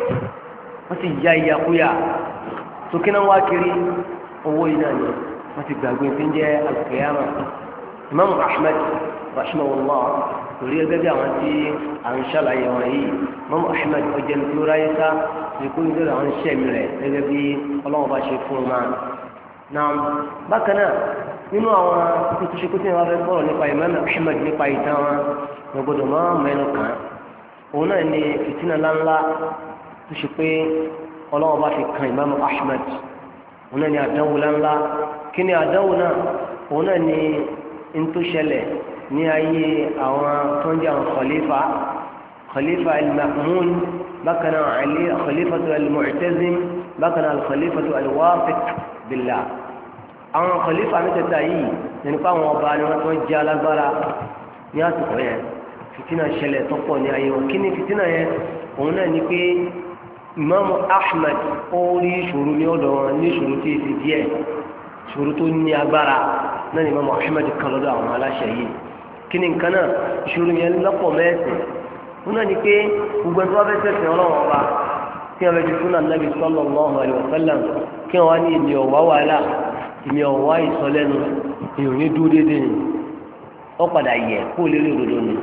wọ́n ti ya ìyàkúyà tó kí náà wá kiri owó yìí náà ni wọ́n ti gbàgbé tí ń jẹ́ alùpùpù Imam Ahmad rahimahullah torí ẹgbẹ́ bí àwọn tí à ń ṣàlàyé wọn yìí Imam Ahmad ọjọ́ ní tí ó ráyé sá ní kó nílò àwọn iṣẹ́ mi rẹ̀ gẹ́gẹ́ bí ọlọ́wọ́n bá ṣe fún un máa. náà bákan náà nínú àwọn tuntun ṣe kó tí wọ́n fẹ́ sọ̀rọ̀ nípa Imam Ahmad nípa ìtàn wọn wọn gbọdọ̀ máa mẹ́nu kàn òun náà ni fìtínà ńláńlá tó ṣe pé ọlọ́wọ́n bá fi kan Imam Ahmad òun náà ni àdánwò ńláńlá kí ni àdánwò náà òun náà ni ntó ṣẹlẹ̀ ní ayé àwọn tó ń jẹ́ àwọn khalifa khalifa al-Ma'mun bákan náà ali khalifatu al-Mu'tazim bákan náà al-khalifatu al-Wathiq billah àwọn khalifa mẹ́tẹ̀ẹ̀ta yìí nínú pé àwọn ọba ni wọ́n tó ń jẹ́ alágbára ní àsìkò yẹn fìtínà ṣẹlẹ̀ tó pọ̀ ní ayé wọn kí ni fìtínà yẹn òun náà ni pé Imam Ahmad ó rí ìṣòro ní ọ̀dọ̀ wọn ní ìṣòro tí èsì díẹ̀ ìṣòro tó ní agbára náà ni Imam Ahmad kan lọ́dọ̀ àwọn aláṣẹ yìí kí ni nǹkan náà ìṣòro yẹn lọ́pọ̀ mẹ́sìn wọn náà ni pé gbogbo ẹni tó wá fẹ́ sẹ̀sìn ọlọ́wọ́n ọba tí wọn fẹ́ ti fún Ànábì sallallahu alaihi wasallam kí wọn wá ní èmi ọ̀wá wàhálà èmi ọ̀wá ìsọlẹ́nu èèyàn ní dúró déédéé ni wọ́n padà yẹ kó lè rí òdodo ni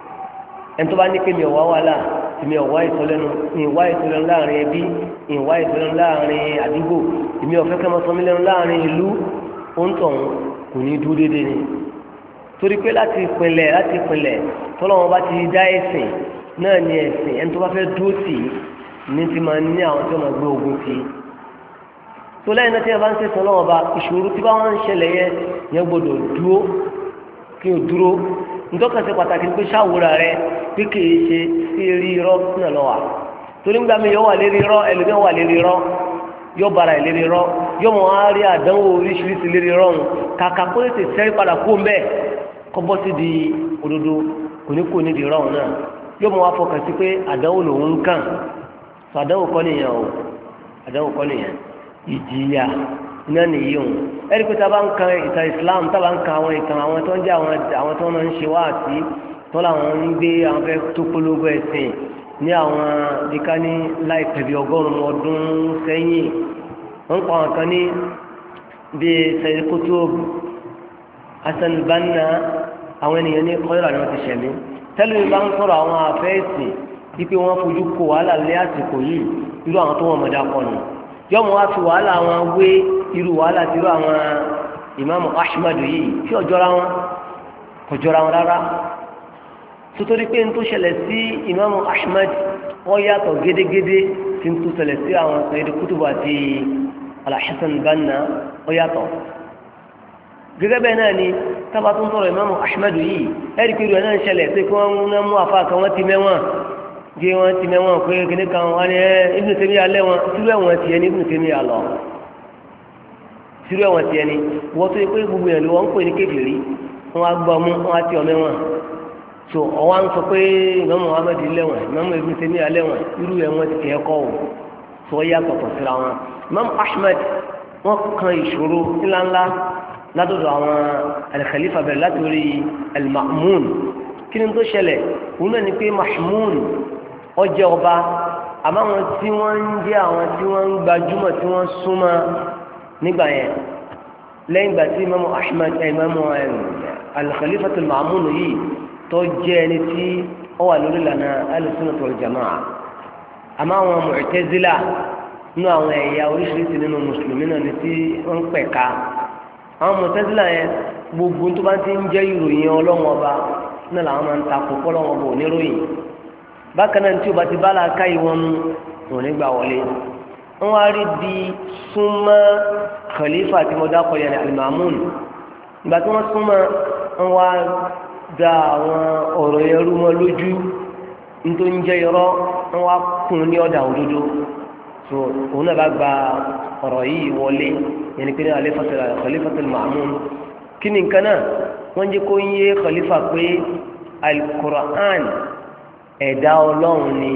ẹni tó bá ní pé mi ọ̀wá wàhálà èmi ọ̀wá ìsọlẹ́nu ìwá ìsọlẹ́nu láàrin ẹbí ìwá ìsọlẹ́nu láàrin àdúgbò èmi ọ̀fẹ́ kẹ́ mọ́ sọmí lẹ́nu láàrin ìlú òǹtọ̀hún kò ní dúró déédéé ni torí pé láti ìpìnlẹ̀ láti ìpìnlẹ̀ tọ́lọ́wọ́n bá ti dá ẹ̀sìn náà ní ẹ̀sìn ẹni tó bá fẹ́ dúró sí i ní ti máa ní àwọn tí wọ́n máa gbé ogun sí i tó lẹ́yìn náà tí wọ́n bá ń sẹ̀sìn ọlọ́wọ́n bá ìṣòro tí bá wọ́n ń ṣẹlẹ̀ yẹn yẹn gbọ́dọ̀ dúró kí o dúró ntọ́kasẹ̀ pàtàkì pé ṣàwòrán rẹ pé kì í ṣe sí eré irọ́ náà lọ́wọ́ torí ń gbà mí yọ wà lérí irọ́ ẹlòmíọ́ wà lérí irọ́ yọ bara ìlérí rọ yọ mọ àárí àdánwò oríṣiríṣi lérí rọrùn kàkà kó lè sẹ́rí padà kó ń bẹ́ẹ̀ kọ́ bọ́ sí di òdodo kò ní kó ní di rọrùn náà yọ mọ wá fọkàn sí pé àdánwò lòun ń kàn sọ àdánwò kọ́ nìyẹn o àdánwò kọ́ nìyẹn ìjìyà iná nìyí o ẹni pé tábà ń kan ìtàn Islam tábà ń kan àwọn ìtàn àwọn tó ń jẹ́ àwọn tó ń ṣe wá àti tó làwọn ń gbé àwọn fẹ́ tó polówó ẹ̀sìn ní àwọn ìka ní láìpẹ́ bí ọgọ́rùn-ún ọdún sẹ́yìn wọ́n pa àwọn kan ní bíi Sayyid Qutb Hasan al-Banna àwọn ènìyàn ní kọ́yọ̀rọ̀ ni wọ́n ti ṣẹ̀mí tẹ́lẹ̀ bá ń sọ̀rọ̀ àwọn àfẹ́ẹ̀sì wípé wọ́n fojú kó wàhálà lé àsìkò yìí irú àwọn tó wọ́n mọ̀dá kọ́ nù yọ́mọ̀ wá fi wàhálà wọn wé irú wàhálà tí irú àwọn Imam Ahmad yìí tí ọjọ́ra wọn kò jọra wọn rárá sotori pé n tó ṣẹlẹ̀ sí Imam Ahmad wọ́n yàtọ̀ gédégédé tí n tó ṣẹlẹ̀ sí àwọn Sayyid Qutb àti Al-Hasan al-Banna wọ́n yàtọ̀ gẹ́gẹ́ bẹ́ẹ̀ náà ni tábà tó ń sọ̀rọ̀ ìmáàmù Ahmad yìí ẹ̀rí pé ìròyìn náà ń ṣẹlẹ̀ pé kí wọ́n ń mú àfa kan wọ́n ti mẹ́wọ̀n bí wọ́n ti mẹ́wọ̀n pé kíní kan wọ́n ní ẹ́ Ibn Taymiyyah alẹ́ wọn sírú ẹ̀wọ̀n tiẹ̀ ní Ibn Taymiyyah lọ sírú ẹ̀wọ̀n tiẹ̀ ní wọ́n tó yẹ pé gbogbo yẹn ló wọ́n ń pè ní kékeré wọ́n á gbọ́ mú wọ́n á ti ọmọ wọn so ọwọ́ à ń sọ pé ìmáàmù Ahmad lẹ́wọ̀n ìmáàmù Ibn Taymiyyah lẹ́wọ̀n irú ẹ̀wọ̀n ti tiẹ̀ kọ́ ò tó yà tọ̀tọ̀ síra wọn ìmáàmù Ahmad wọ́n kan ìṣòro ńláńlá látọ̀dọ̀ àwọn al-Khalifa bẹ̀rẹ̀ látòrí al-Ma'mun kí ni tó ṣẹlẹ̀ òun náà ni pé Ma'mun ó jẹ́ ọba àmọ́ àwọn tí wọ́n ń jẹ́ àwọn tí wọ́n ń gbajúmọ̀ tí wọ́n súnmọ́ nígbà yẹn lẹ́yìn ìgbà tí Imam Ahmad Imam al-Khalifa al-Ma'mun yìí tó jẹ́ ẹni tí ó wà lórí ìlànà al-Sunnah wal Jama'ah àmọ́ àwọn Mu'tazila nínú àwọn ẹ̀yà oríṣiríṣi nínú mùsùlùmí náà ni tí wọ́n ń pẹ̀ka àwọn Mu'tazila yẹn gbogbo tó bá ti ń jẹ́ ìròyìn Ọlọ́run ọba náà làwọn máa ń takò Ọlọ́run ọba oníròyìn bákan náà tí o bá ti bá la ká ìwọ̀n mu wọn nígbà wọlé wọn wá rí di súnmọ́ Khalifa tí mo dákọ̀ yẹn al-Ma'mun ìgbà tí wọ́n súnmọ́ wọn wá da àwọn ọ̀rọ̀ yẹn rú wọn lójú nítorí ń jẹ́ irọ́ wọn wá kún ní ọ̀dà òdodo so òun náà bá gba ọ̀rọ̀ yìí wọlé yẹn ni pé ní Khalifatul Ma'mun kí ni nǹkan náà wọ́n jẹ́ kó ń yé Khalifa pé al-Qur'an ẹ̀dá ọlọ́run ni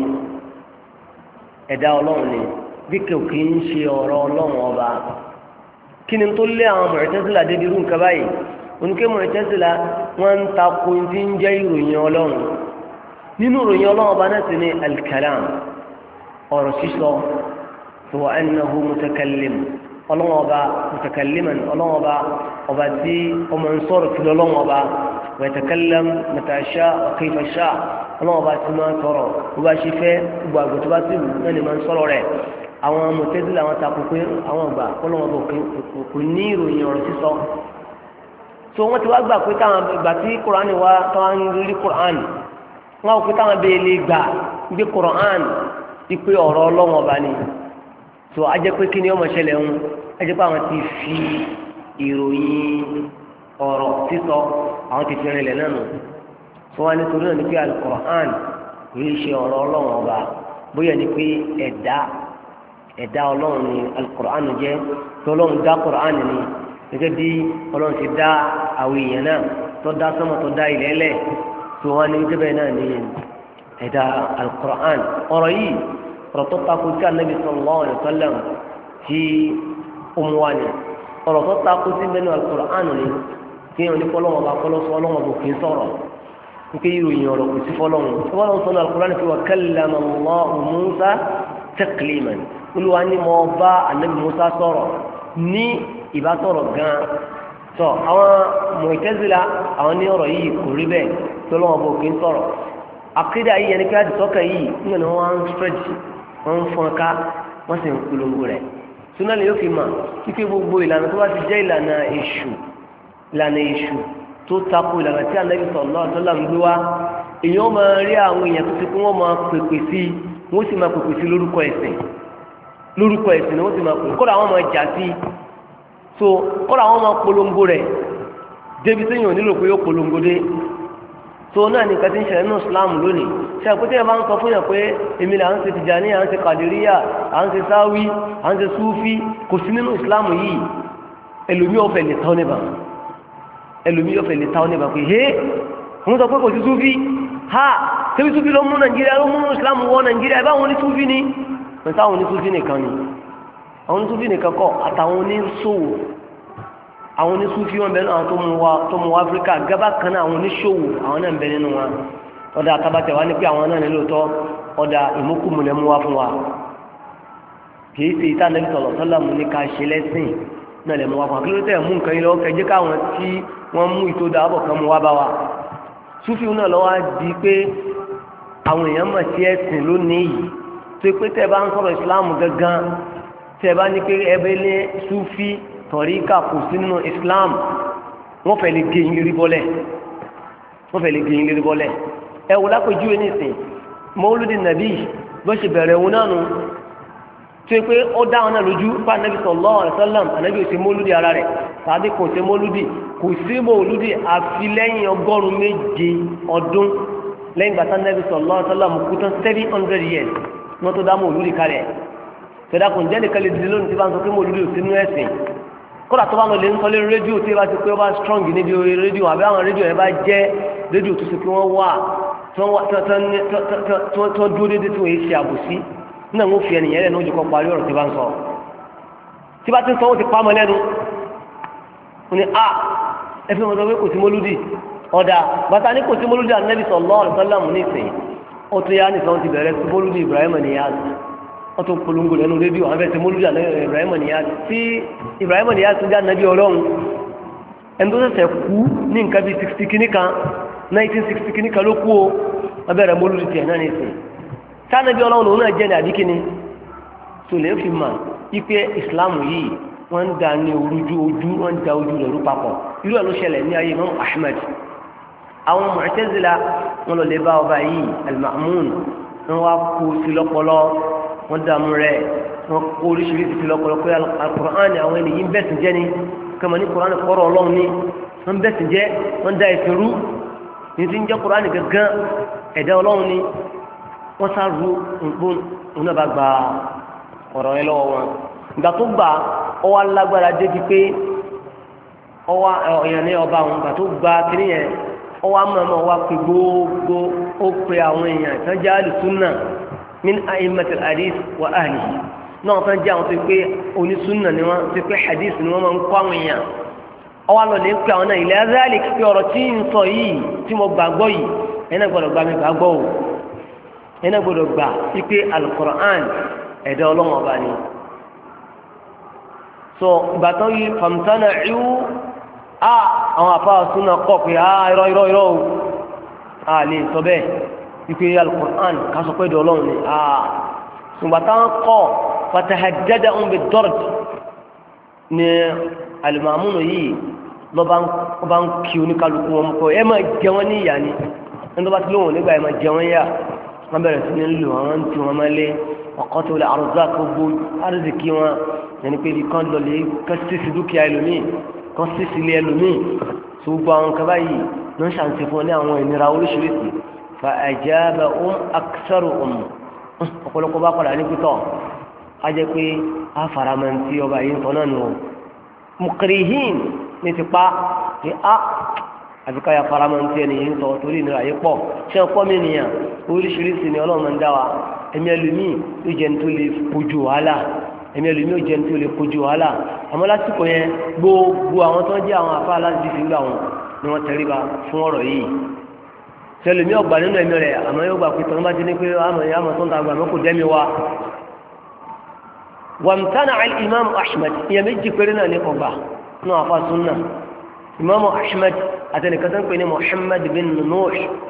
ẹ̀dá ọlọ́run ni bí kò kí ń ṣe ọ̀rọ̀ ọlọ́run ọba kí ni tó lé àwọn Mu'tazila débi irú nǹkan báyìí oníkẹ́ Mu'tazila wọ́n ń takò tí ń jẹ́ ìròyìn ọlọ́run nínú ìròyìn ọlọ́run ọba náà sì ni al-kalam ọ̀rọ̀ sísọ wa annahu mutakallim ọlọ́run ọba mutakalliman ọlọ́run ọba ọba tí ọmọ ń sọ̀rọ̀ kí lọ́lọ́run ọba wa yatakallam mata sha'a wa kayfa sha'a ọlọ́run ọba tí máa ń sọ̀rọ̀ bó bá ṣe fẹ́ gbogbo àgbò tó bá sì wù náà ni máa ń sọ̀rọ̀ rẹ̀ àwọn Mu'tazila àwọn takò pé àwọn ọgbà ọlọ́run ọba kò ní ìròyìn ọ̀rọ̀ sísọ so wọ́n ti wá gbà pé táwọn ìgbà tí Kùránì wá táwọn ń rí Kùránì wọ́n á wò pé táwọn bẹ́ẹ̀ lè gbà gbé Kùránì ipe ọ̀rọ̀ ọlọ́run ọba ni so a jẹ́ pé kí ni ọmọ ṣẹlẹ̀ ń a jẹ́ pé àwọn ti fi ìròyìn ọ̀rọ̀ sísọ àwọn ti fi rinlẹ̀ náà nù so wọn nítorí náà ni pé al-Qur'an kò yẹ ṣe ọ̀rọ̀ ọlọ́run ọba bóyá ni pé ẹ̀dá ẹ̀dá ọlọ́run ni al-Qur'an jẹ́ tó ọlọ́run dá Qur'an ni gẹ́gẹ́ bí ọlọ́run ti dá àwọn èèyàn náà tó dá sọ́mọ tó dá ilẹ̀ ẹlẹ̀ tó wọn ní gẹ́gẹ́ náà ni ẹ̀dá al-Qur'an ọ̀rọ̀ yìí ọ̀rọ̀ tó takò tí Ànábì sallallahu alaihi wasallam tí ó mú wa ni ọ̀rọ̀ tó takò sí mẹ́nu al-Qur'an ni kí wọn ní kọ́lọ́wọ́ bá kọ́lọ́sọ ọlọ́wọ́ bò kì í sọ̀rọ̀ nípa ìròyìn ọ̀rọ̀ kò sí fọlọ́run fọlọ́run sọ̀rọ̀ al-Qur'an fi wa kallama Allahu Musa takliman olúwa ni mo bá Ànábì Musa sọ̀rọ̀ ní ìbásọ̀rọ̀ gan tọ́ àwọn Mu'tazila àwọn ní ọ̀rọ̀ yìí kò rí bẹ́ẹ̀ tọ́lọ́wọ́ bò kì í sọ̀rọ̀ àkídà yìí yẹn ni kí á di sọ́kà yìí nígbà ni wọ́n ń spread wọ́n ń fọ́n ká wọ́n sì ń polongo rẹ̀ súnà lè yóò fi mà kíkẹ́ gbogbo ìlànà tó bá ti jẹ́ ìlànà èṣù ìlànà èṣù tó tako ìlànà tí Ànábì sallallahu alaihi wasallam ń gbé wá èèyàn máa rí àwọn èèyàn tó ti kún wọ́n máa pèpè sí wọ́n sì máa pèpè sí lórúkọ ẹ̀sìn lórúkọ ẹ̀sìn ni wọ́n sì máa pèpè kọ́ra àwọn máa jà sí so kọ́ra àwọn máa polongo rẹ̀ débi sẹ́yìn ò nílò pé yóò polongo dé so náà nìkan tí ń ṣẹlẹ̀ nínú Islam lónìí ṣe àpótí ẹ̀ bá ń sọ fún yàn pé èmi là ń ṣe Tìjàní à ń ṣe Kàdíríyà à ń ṣe Sáwí à ń ṣe Súfí kò sí nínú Islam yìí ẹlòmí ọ̀fẹ́ lè tán níbà ẹlòmí ọ̀fẹ́ lè tán níbà pé hé wọ́n sọ pé kò sí Súfí ha tẹ́bí Súfí ló mú Nàìjíríà ló mú Islam wọ Nàìjíríà ẹ̀ báwọn ní Súfí ni wọ́n sáwọn ní Súfí nìkan ni àwọn ní Súfí nìkan kọ́ àtàwọn oníṣòwò àwọn oníṣúfì wọn bẹ nínú àwọn tó mú wa tó mú wa Áfíríkà gábà kan náà àwọn oníṣòwò àwọn náà ń bẹ nínú wa ọ̀dà àtàbàtẹ̀ wa ní pé àwọn náà nílò tọ́ ọ̀dà ìmúkùmùlẹ̀ mú wa fún wa kìí ṣe ìta Ànábì sallallahu alaihi wasallam ní ká ṣe lẹ́sìn náà lè mú wa fún wa kí ló tẹ̀ mú nǹkan yín lọ́wọ́ kẹjẹ́ káwọn tí wọ́n mú ìtò dáàbọ̀ kan mú wa bá wa súfì náà lọ́wọ́ á di pé àwọn èèyàn mọ̀ sí ẹ̀sìn lónìí yìí tó pé tẹ́ bá ń sọ̀rọ̀ ìsìláàmù gangan tẹ́ bá ní pé ẹbẹ́ lé súfì tọ̀ríkà kò sí nínú Islam wọ́n fẹ́ lè gé yín lérí bọ́lẹ̀ wọ́n fẹ́ lè gé yín lérí bọ́lẹ̀ ẹ wò lápèjúwe nísìn mọ́lúdì nàbí bó ṣe bẹ̀rẹ̀ òun náà nù tó pé ó dá wọn náà lójú pa anabi sallallahu alaihi wasallam anabi ò ṣe mọ́lúdì ara rẹ̀ tàbí kò ṣe mọ́lúdì kò sí mọ́lúdì àfi lẹ́yìn ọgọ́rùn-ún méje ọdún lẹ́yìn gbàtà anabi sallallahu alaihi wasallam kú tán seven hundred years wọ́n tó dá mọ́lúdì kalẹ̀ tẹ̀dá kò ń jẹ́ nìkan lè di lónìí tí bá ń sọ pé mọ́lúdì ò sínú ẹ̀sìn kódà tó bá lọ lè ń sọ lé rédíò tí bá ti pé ó bá strong níbi rédíò àbí àwọn rédíò yẹn bá jẹ́ rédíò tó ṣe pé wọ́n wà tó dúró déédéé tó yẹ ṣe àbòsí náà wọ́n fi ẹnìyẹn lẹ́nu ojú kan parí ọ̀rọ̀ tí bá ń sọ tí bá ti ń sọ wọ́n ti pa mọ́ lẹ́nu wọ́n ní a ẹ̀fí wọn sọ pé kò sí mọ́lúdì ọ̀dà bàtà ní kò sí mọ́lúdì Ànábì sallallahu alaihi wasallam ní ìsìn ó tún yá nìkan ti bẹ̀rẹ̀ sí mọ́lúdì Ibrahim Niyas wọ́n tún polongo lẹ́nu rédíò àwọn fẹ́ẹ́ sí mọ́lúdì Ibrahim Niyas tí Ibrahim Niyas tún já Ànábì Ọlọ́run ẹni tó ṣẹ̀ṣẹ̀ kú ní nǹkan bíi sixty kìíní kan nineteen sixty kìíní kan ló kú o wọ́n bẹ̀rẹ̀ mọ́lúdì tiẹ̀ náà ní ìsìn sanabi Ọlọ́run òun náà jẹ́ ní àdíkíní tó lè fi mà ipe ìsìláàmù yìí wọ́n ń da ní orújú ojú wọ́n ń da ojú rẹ̀ rú papọ̀ irú ẹ̀ ló ṣẹlẹ̀ ní ayé Imam Ahmad àwọn Mu'tazila wọn lọ lè bá ọba yìí Al-Ma'mun wọn wá kó sí lọ́pọlọ wọn dààmú rẹ̀ wọn kó oríṣiríṣi sí lọ́pọlọ pé Al-Qur'an àwọn ènìyàn ń bẹ̀sìn jẹ́ ni kama ní Qur'an kọ́rọ̀ Ọlọ́run ni wọ́n bẹ̀sìn jẹ́ wọ́n da ìfẹ́ rú ní ti ń jẹ́ Qur'an gangan ẹ̀dá Ọlọ́run ni wọ́n sáàrù nǹkan òun náà bá gba ọ̀rọ̀ ẹ lọ́wọ́ wọn ìgbà tó gbà ọwọ́ alágbára débi pé ọwọ́ ọ̀yàn ní ọba àwọn ìgbà tó gba kiri yẹn ọwọ́ amọ̀ọ́mọ̀ wá pé gbogbo ó pe àwọn èèyàn tán jẹ́ alùsùnà min a'immatil hadith wa ahlihi náà tán jẹ́ àwọn tó pé onísùnà ni wọ́n tó pé hadith ni wọ́n máa ń kọ́ àwọn èèyàn ọwọ́ àlọ́ lè ń pe àwọn náà ilẹ̀ azalik pé ọ̀rọ̀ tí ń sọ yìí tí mo gbàgbọ́ yìí ẹ̀ náà gbọ́dọ̀ gbà mí gbàgbọ́ o ẹnẹ gbọ́dọ̀ gbà ipe Al-Qur'an ẹ̀dá Ọlọ́run ọba ni so ìbátan yìí fàmtánà ìwú a àwọn àfáà súnà kọ pé a irọ́ irọ́ irọ́ o a lè sọ bẹ́ẹ̀ ipe Al-Qur'an kásọ pé ẹ̀dá Ọlọ́run ni a ṣùgbọ́n kọ fatahajjada ń bẹ dọ́rọ̀d ní Al-Ma'mun yìí lọ́ba ń kí oníkálukú wọn kọ ẹ máa jẹ wọn ní ìyá ni ẹni tó bá ti lóhùn nígbà ẹ máa jẹ wọn yá wọ́n bẹ̀rẹ̀ sí ní lò wọ́n tí wọ́n máa lé ọkọ̀ tó lè àrùzá gbogbo àrísìkí wọn yẹni pé kan lọ lè kán sísì dúkìá ẹlòmíì kan sísì ilé ẹlòmíì tó gbogbo àwọn kan báyìí ló ń ṣàǹtì fún ọ ní àwọn ìnira oríṣiríṣi fa ajaba um aksaru um ọ̀pọ̀lọpọ̀ bá padà ní pítọ̀ á jẹ́ pé á faramẹ́ntì ọba yìí ń sọ náà nù ọ́ mukrihin ní ti pa ní á àfikà ya faramọ́ntì ẹni yìí ń sọ torí ìnira yìí pọ̀ ṣé ọ̀pọ̀ mi nìyàn oríṣiríṣi ni Ọlọ́run máa ń dá wa ẹ̀mí ẹlòmíì ó jẹ́ ní tó lè kojú wàhálà ẹ̀mí ẹlòmíì ó jẹ́ ní tó lè kojú wàhálà àmọ́ lásìkò yẹn gbogbo àwọn tó ń jẹ́ àwọn afá aláàjì fi gbà wọn ni wọ́n tẹríba fún ọ̀rọ̀ yìí ṣẹlẹ̀mí ọgbà nínú ẹ̀mí rẹ̀ àmọ́ yóò gbà pé tọ́nú bá ti ní pé àmọ́ tó ń ta àgbà mọ́kò dẹ́mi wa. wàmtánà al-imam Ahmad ìyẹn méjì péré náà ní ọgbà náà afá sunna imam Ahmad àtẹnìkan tó ń pè ní Muhammad bin Nuh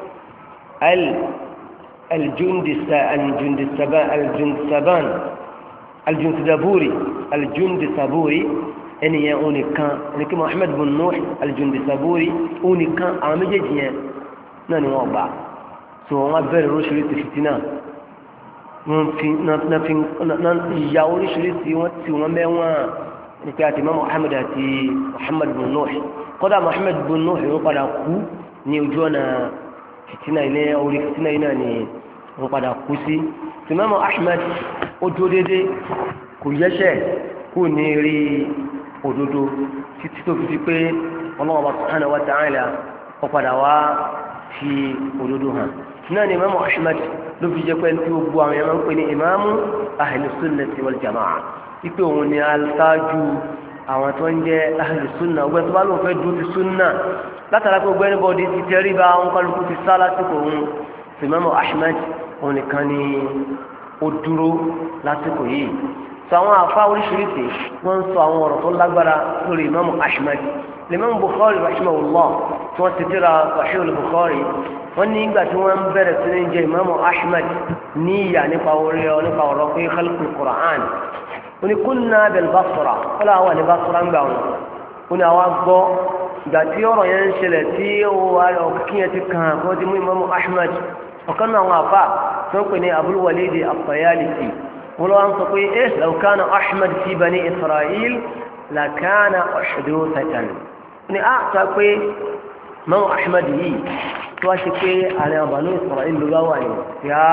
al-Jundisaban al-Jundisaburi al-Jundisaburi ẹnìyẹn òun nìkan ẹnìkí Muhammad bin Nuh al-Jundisaburi òun nìkan àwọn méjèèjì yẹn náà ni wọ́n gbà so wọ́n bẹ̀rẹ̀ oríṣiríṣi fìtínà wọ́n fi náà ìyá oríṣiríṣi wọ́n ti wọ́n mẹ́wọ́n nípa àti Imam Muhammad àti Muhammad bin Nuh kódà Muhammad bin Nuh wọ́n padà kú ní ojú ọ̀nà fìtínà ilé orí fìtínà yìí náà ni wọ́n padà kú sí Imam Ahmad ó dúró déédéé kò yẹ́sẹ̀ kò ní rí òdodo títí tó fi di pé Allah subhanahu wa ta'ala ó padà wá fi òdodo hàn náà ni Imam Ahmad ló fi jẹ́ pé tí ó gbọ́ àwọn ẹ̀mọ́ ń pè ní Imamu Ahli Sunnati wal Jama'a wípé òun ni aṣáájú àwọn tó ń jẹ́ Ahli Sunna ọgbẹ́ tó bá lóun fẹ́ dúró ti Sunna látara pé ọgbẹ́ni bọ́ọ̀dì ti tẹ́rí bá wọn kálukú ti sá lásìkò òun Imam Ahmad òun nìkan ni ó dúró lásìkò yìí sọ àwọn àfa oríṣiríṣi wọ́n ń sọ àwọn ọ̀rọ̀ tó lágbára lórí Imam Ahmad Imam Bukhari rahimahullah tí wọ́n ti tẹ́ra Sahih al-Bukhari wọ́n ní ìgbà tí wọ́n ń bẹ̀rẹ̀ sí ní jẹ́ Imam Ahmad ní ìyà nípa orí ọ nípa ọ̀rọ̀ pé khalqul Qur'an wọ́n ní kunna bil Basra wọ́n láwọn ní Basra ń gbà wọn wọ́n ní àwọn gbọ́ ìgbà tí ọ̀rọ̀ yẹn ń ṣẹlẹ̀ tí ọkìyàn ti kàn kó ti mú Imam Ahmad ọ̀kan náà àwọn àfà tó ń pè ní Abul Walid at-Tayalisi wọn lọ́wọ́ sọ pé ẹ́ law kana Ahmad fi bani Isra'il la kana uhduthatan ní a sọ pé mọ́ Ahmad yìí tó wá ṣe pé àrẹ àbánú Isra'il ló bá wà yìí tí a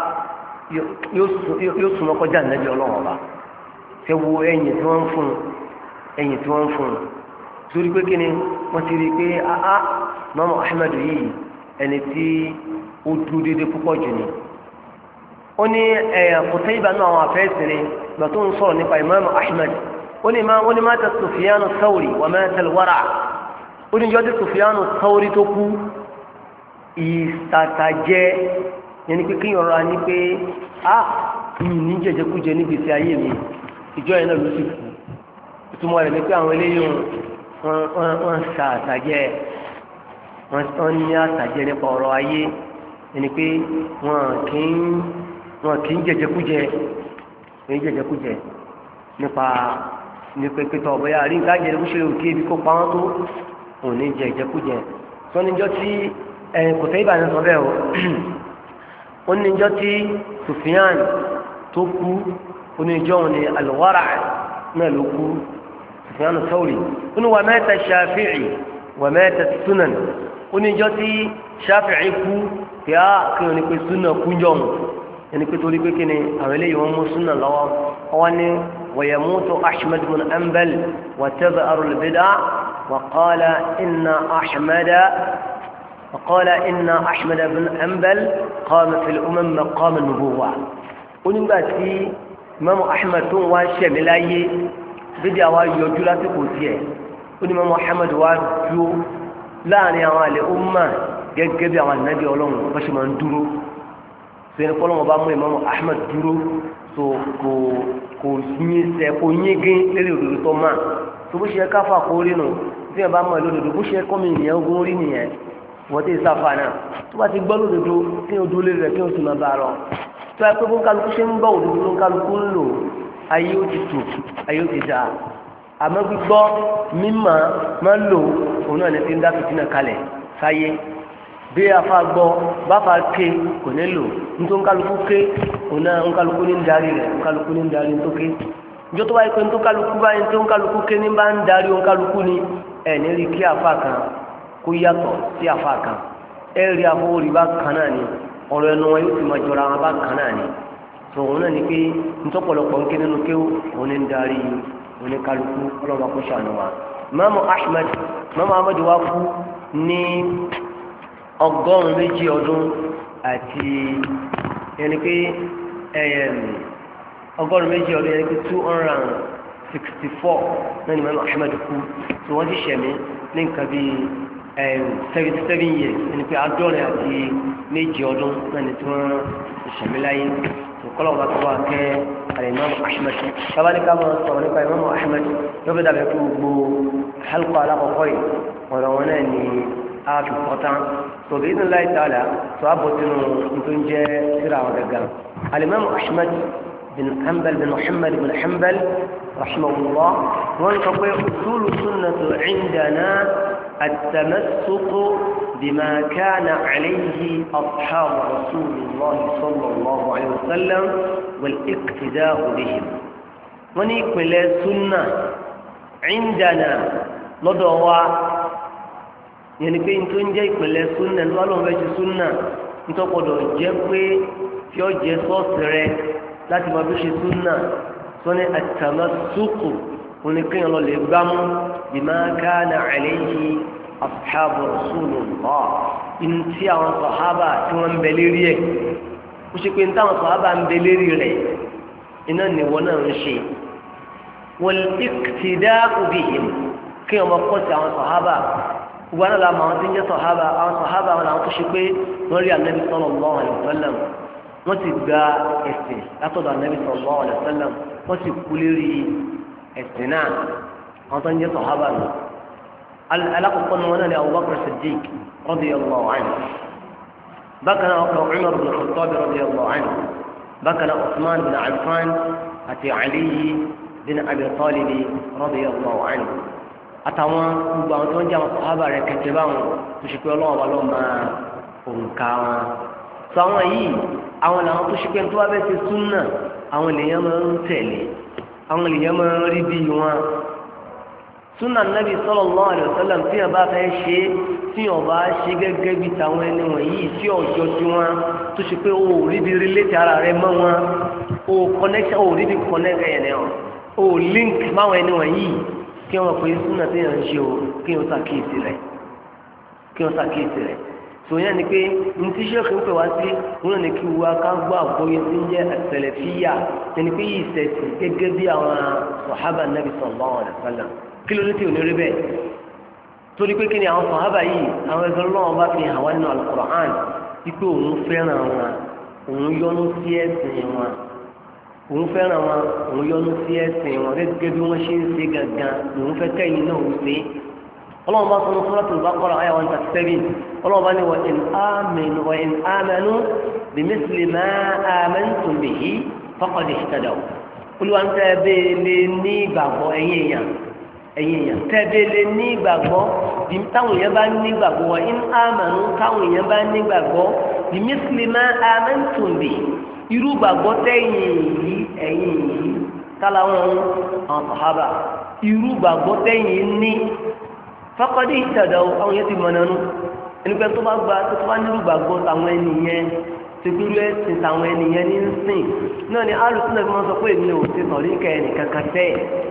yóò súnmọ́ kọjá nẹ́bí ọlọ́wọ́ ọba ṣe wo ẹ̀yìn tí wọ́n ń fún ẹ̀yìn tí wọ́n ń fún torí pé kí ni wọ́n ti rí i pé áá mọ́ Ahmad yìí ẹni tí ó dúró déédéé púpọ̀ jù ni ó ní ẹ̀yà Qutayba náà àwọn afẹ́sìn ni gbà tó ń sọ̀rọ̀ nípa Imam Ahmad ó ní má ó ní má ta Sufyanu Thawri wa mata al-Wara' ó ní jọ́dí Sufyanu Thawri tó kú ìsàtàjẹ́ yẹn ni pé kí yọ̀rọ̀ ni pé a yìí ní jẹjẹkújẹ níbi tí ayé mi ìjọ yẹn náà ló sì kú ìtumọ̀ rẹ̀ ni pé àwọn eléyìí wọ́n sa àtàjẹ́ wọ́n ní àtàjẹ́ nípa ọ̀rọ̀ ayé yẹn ni pé wọ́n kì í wọ́n kì í jẹjẹkújẹ kì í jẹjẹkújẹ nípa nípa pẹ̀tọ̀ ọ̀bọ̀yà rí nǹkan jẹ́ bó ṣe lè kí ebi kó pa wọ́n tó òun ní jẹjẹkújẹ sọ́níjọ́ tí ẹ̀yìn kò tẹ́ ìbànú sọ bẹ́ẹ̀ o oníjọ́ tí Sufyan tó kú oníjọ́ òní al-Wara' náà ló kú Sufyan Thawri oní wa mata Shafi'i wa mata Sunan oníjọ́ tí Shafi'i kú kí á kí wọn ní pé Sunan kú jọ ẹni pé torí pé kí ni àwọn eléyìí wọn mú Sunan lọ́wọ́ wọn ni wa yamutu Ahmad bin Hanbal wa tadhharu al-bid'ah wa qala inna Ahmada وقال إن أحمد بن أنبل قام في الأمم مقام النبوة ونباتي إمام أحمد وشملاي بدأ ويجولا تقوتيه ونمام محمد وجو لا نعمل أمة جنجبي على النبي ولون باش ما ندورو سين فلان بامو إمام أحمد دورو so kò kò yin sẹ kò yin gin lórí òdodo tó máa tó bó ṣe káfà kó rí nù tí ẹ bá mọ ìlódodo bó ṣe kọ́ mi ìyẹn ogún rí nìyẹn wọ́n ti sáfà náà tó bá ti gbọ́ lódodo kí o dúró lé rẹ̀ kí o sì máa bá a lọ tó yẹ pé bó ń kálukú ṣe ń gbọ́ òdodo ló ń kálukú ń lò ayé ó ti tù ayé ó ti dà àmọ́ gbígbọ́ mímọ́ máa ń lò òun náà ní ti ń dá fìtínà kalẹ̀ sáyé bí afa gbọ́ báfa ké kò ní lò nítorí ń kálukú ké òun náà ń kálukú ní ń darí rẹ̀ ń kálukú ní ń darí tó ké ìjọ tó bá yẹ pé ń tó kálukú báyìí tó ń kálukú ké ní bá ń darí òun kálukú ní ẹ̀ ní rí kí afa kan kó yàtọ̀ sí afa kan ẹ̀rí afọwọ́rí bá kan náà ni ọ̀rọ̀ ẹnu wọn yóò ti máa jọra wọn bá kan náà ni tòun náà ni pé ntọ́pọ̀lọpọ̀ ń ké nínú kéwù òun ní ń darí òun kálukú ọlọ́wọ́ kó ṣàánú wa. Imam Ahmad Imam Ahmad wa kú ní ọgọ́rùn-ún méjì ọdún àti ẹni pé ọgọ́rùn-ún méjì ọdún ẹni pé two hundred and sixty four náà ni Imam Ahmad kú tí wọ́n ti ṣẹ̀mí ní nǹkan bíi seventy seven years ẹni pé àádọ́rin àti méjì ọdún náà ni tí wọ́n ṣẹ̀mí láyé kọ́lọ̀ bá tó wà kẹ́ Imam Ahmad sábàdí ká máa sọ̀rọ̀ nípa Imam Ahmad yóò fi dàbẹ̀ kó gbogbo halqa alákọ̀ọ́kọ́ yìí ọ̀rọ̀ wọn náà ni a fi fọ́tán tó bí ní láì tààlà tó a bọ̀ sínú tó ń jẹ́ síra àwọn gàgàn Imam Ahmad bin Hanbal bin Muhammad bin Hanbal rahimahullah wọn sọ pé usulu sunnatu indana التمسك بما كان عليه أصحاب رسول الله صلى الله عليه وسلم والاقتداء بهم ونقل السنة عندنا لدوا يعني كي انتو نجي كل السنة لولو بيش السنة انتو قدو جيبوي فيو جيسوس ري láti máa bí ṣe súnà sọ́ni àtàmásùkù oníkéyàn lọ lè gbámú bima kana alayhi ashabu rasulullah in tí àwọn sọ̀hábà tí wọ́n ń bẹ lérí ẹ̀ ó ṣe pé ní táwọn sọ̀hábà ń bẹ lérí rẹ̀ iná nìwọ náà ń ṣe wal iqtida'u bihim kí ọmọ kọ́ sí àwọn sọ̀hábà gbogbo àwọn làwọn àwọn tí ń jẹ́ sọ̀hábà àwọn sọ̀hábà àwọn làwọn tó ṣe pé wọ́n rí Ànábì sallallahu alaihi wasallam wọ́n ti gba ẹ̀sìn látọ̀dọ̀ Ànábì sallallahu alaihi wasallam wọ́n ti kú lérí ẹ̀sìn náà àwọn tó ń jẹ́ sọ̀hábà nù. alákọ̀ọ́kọ́ ni wọ́n náà ní Abubakar Siddiq radiyallahu anhu bákan náà ọkọ̀ Umar bin Khattab radiyallahu anhu bákan náà Uthman bin Affan àti Ali bin Abi Talib radiyallahu anhu àtàwọn gbogbo àwọn tó ń jẹ́ àwọn sọ̀hábà rẹ̀ kẹ̀kẹ́ báwọn tó ṣe pé ọlọ́wọ́ wa lọ́ọ́ máa òǹkà wọn. sọ àwọn yìí àwọn làwọn tó ṣe pé tó bá bẹ́ẹ̀ ṣe súnà àwọn ènìyàn máa ń tẹ̀lé àwọn ènìyàn máa ń rí bí wọn súnà nàbì sallallahu alaihi wasallam tí a bá fẹ́ ṣe tí a bá ṣe gẹ́gẹ́ bí tàwọn ẹni wọ̀nyí tí ọjọ́ tí wọn tó ṣe pé o ò rí bí relate ara rẹ mọ́ wọn o connection o ò rí bí connect ẹ̀yẹ̀ náà o link máwọn ẹni wọ̀nyí kí wọ́n pè súnà tí yàn ń ṣe o kí wọ́n ṣàkíyèsí rẹ̀ kí wọ́n ṣàkíyèsí rẹ̀ tòun ni pé ní tí sèkì ń pè wá sí wọn ní kí wọ́n ká gbọ́ àgbóyè tí ń jẹ́ as-salafiyya ẹni pé yìí sẹ̀sì gẹ́gẹ́ bí àwọn sàhábà nàbì sallallahu alaihi wasallam kí ló ní tí ò ní rí bẹ́ẹ̀ torí pé kí ni àwọn sàhábà yìí àwọn ẹgbẹ́ ọlọ́wọ́n bá fi hàn wá nínú al-Qur'an wípé òun fẹ́ràn wọn òun yọ́nú sí ẹ̀sìn wọn òun fẹ́ràn wọn òun yọ́nú sí ẹ̀sìn wọn gẹ́gẹ́ bí wọ́n ṣe ń ṣe gangan òun fẹ́ kẹ́yìn náà ó ṣe ọlọ́wọ́n bá sọ Suratul Baqara àyà one thirty seven ọlọ́wọ́n bá ní wa in amanu wa in amanu bimithli ma amantum bihi faqad ihtadaw olúwa ń tẹ́ bẹ́ẹ̀ lé ní ìgbàgbọ́ ẹ̀yìn èèyàn ẹ̀yìn èèyàn tẹ́ bẹ́ẹ̀ lé ní ìgbàgbọ́ táwọn èèyàn bá ní ìgbàgbọ́ wa in amanu táwọn èèyàn bá ní ìgbàgbọ́ bimithli ma amantum bihi irú ìgbàgbọ́ tẹ́yìn yìí ẹ̀yìn yìí táláwọn àwọn sàhábà irú ìgbàgbọ́ tẹ́yìn ní faqadi ihtadaw àwọn yẹn ti mọ̀ nánú ẹnìkan tó bá gba tó bá nílùú gbàgbọ́ táwọn ènìyàn tẹkúrú ẹ̀sìn táwọn ènìyàn ní ń sìn náà ni alùsùn náà fi máa sọ pé èmi ò ṣe sọ̀rí kẹ́ ẹnìkan kan tẹ́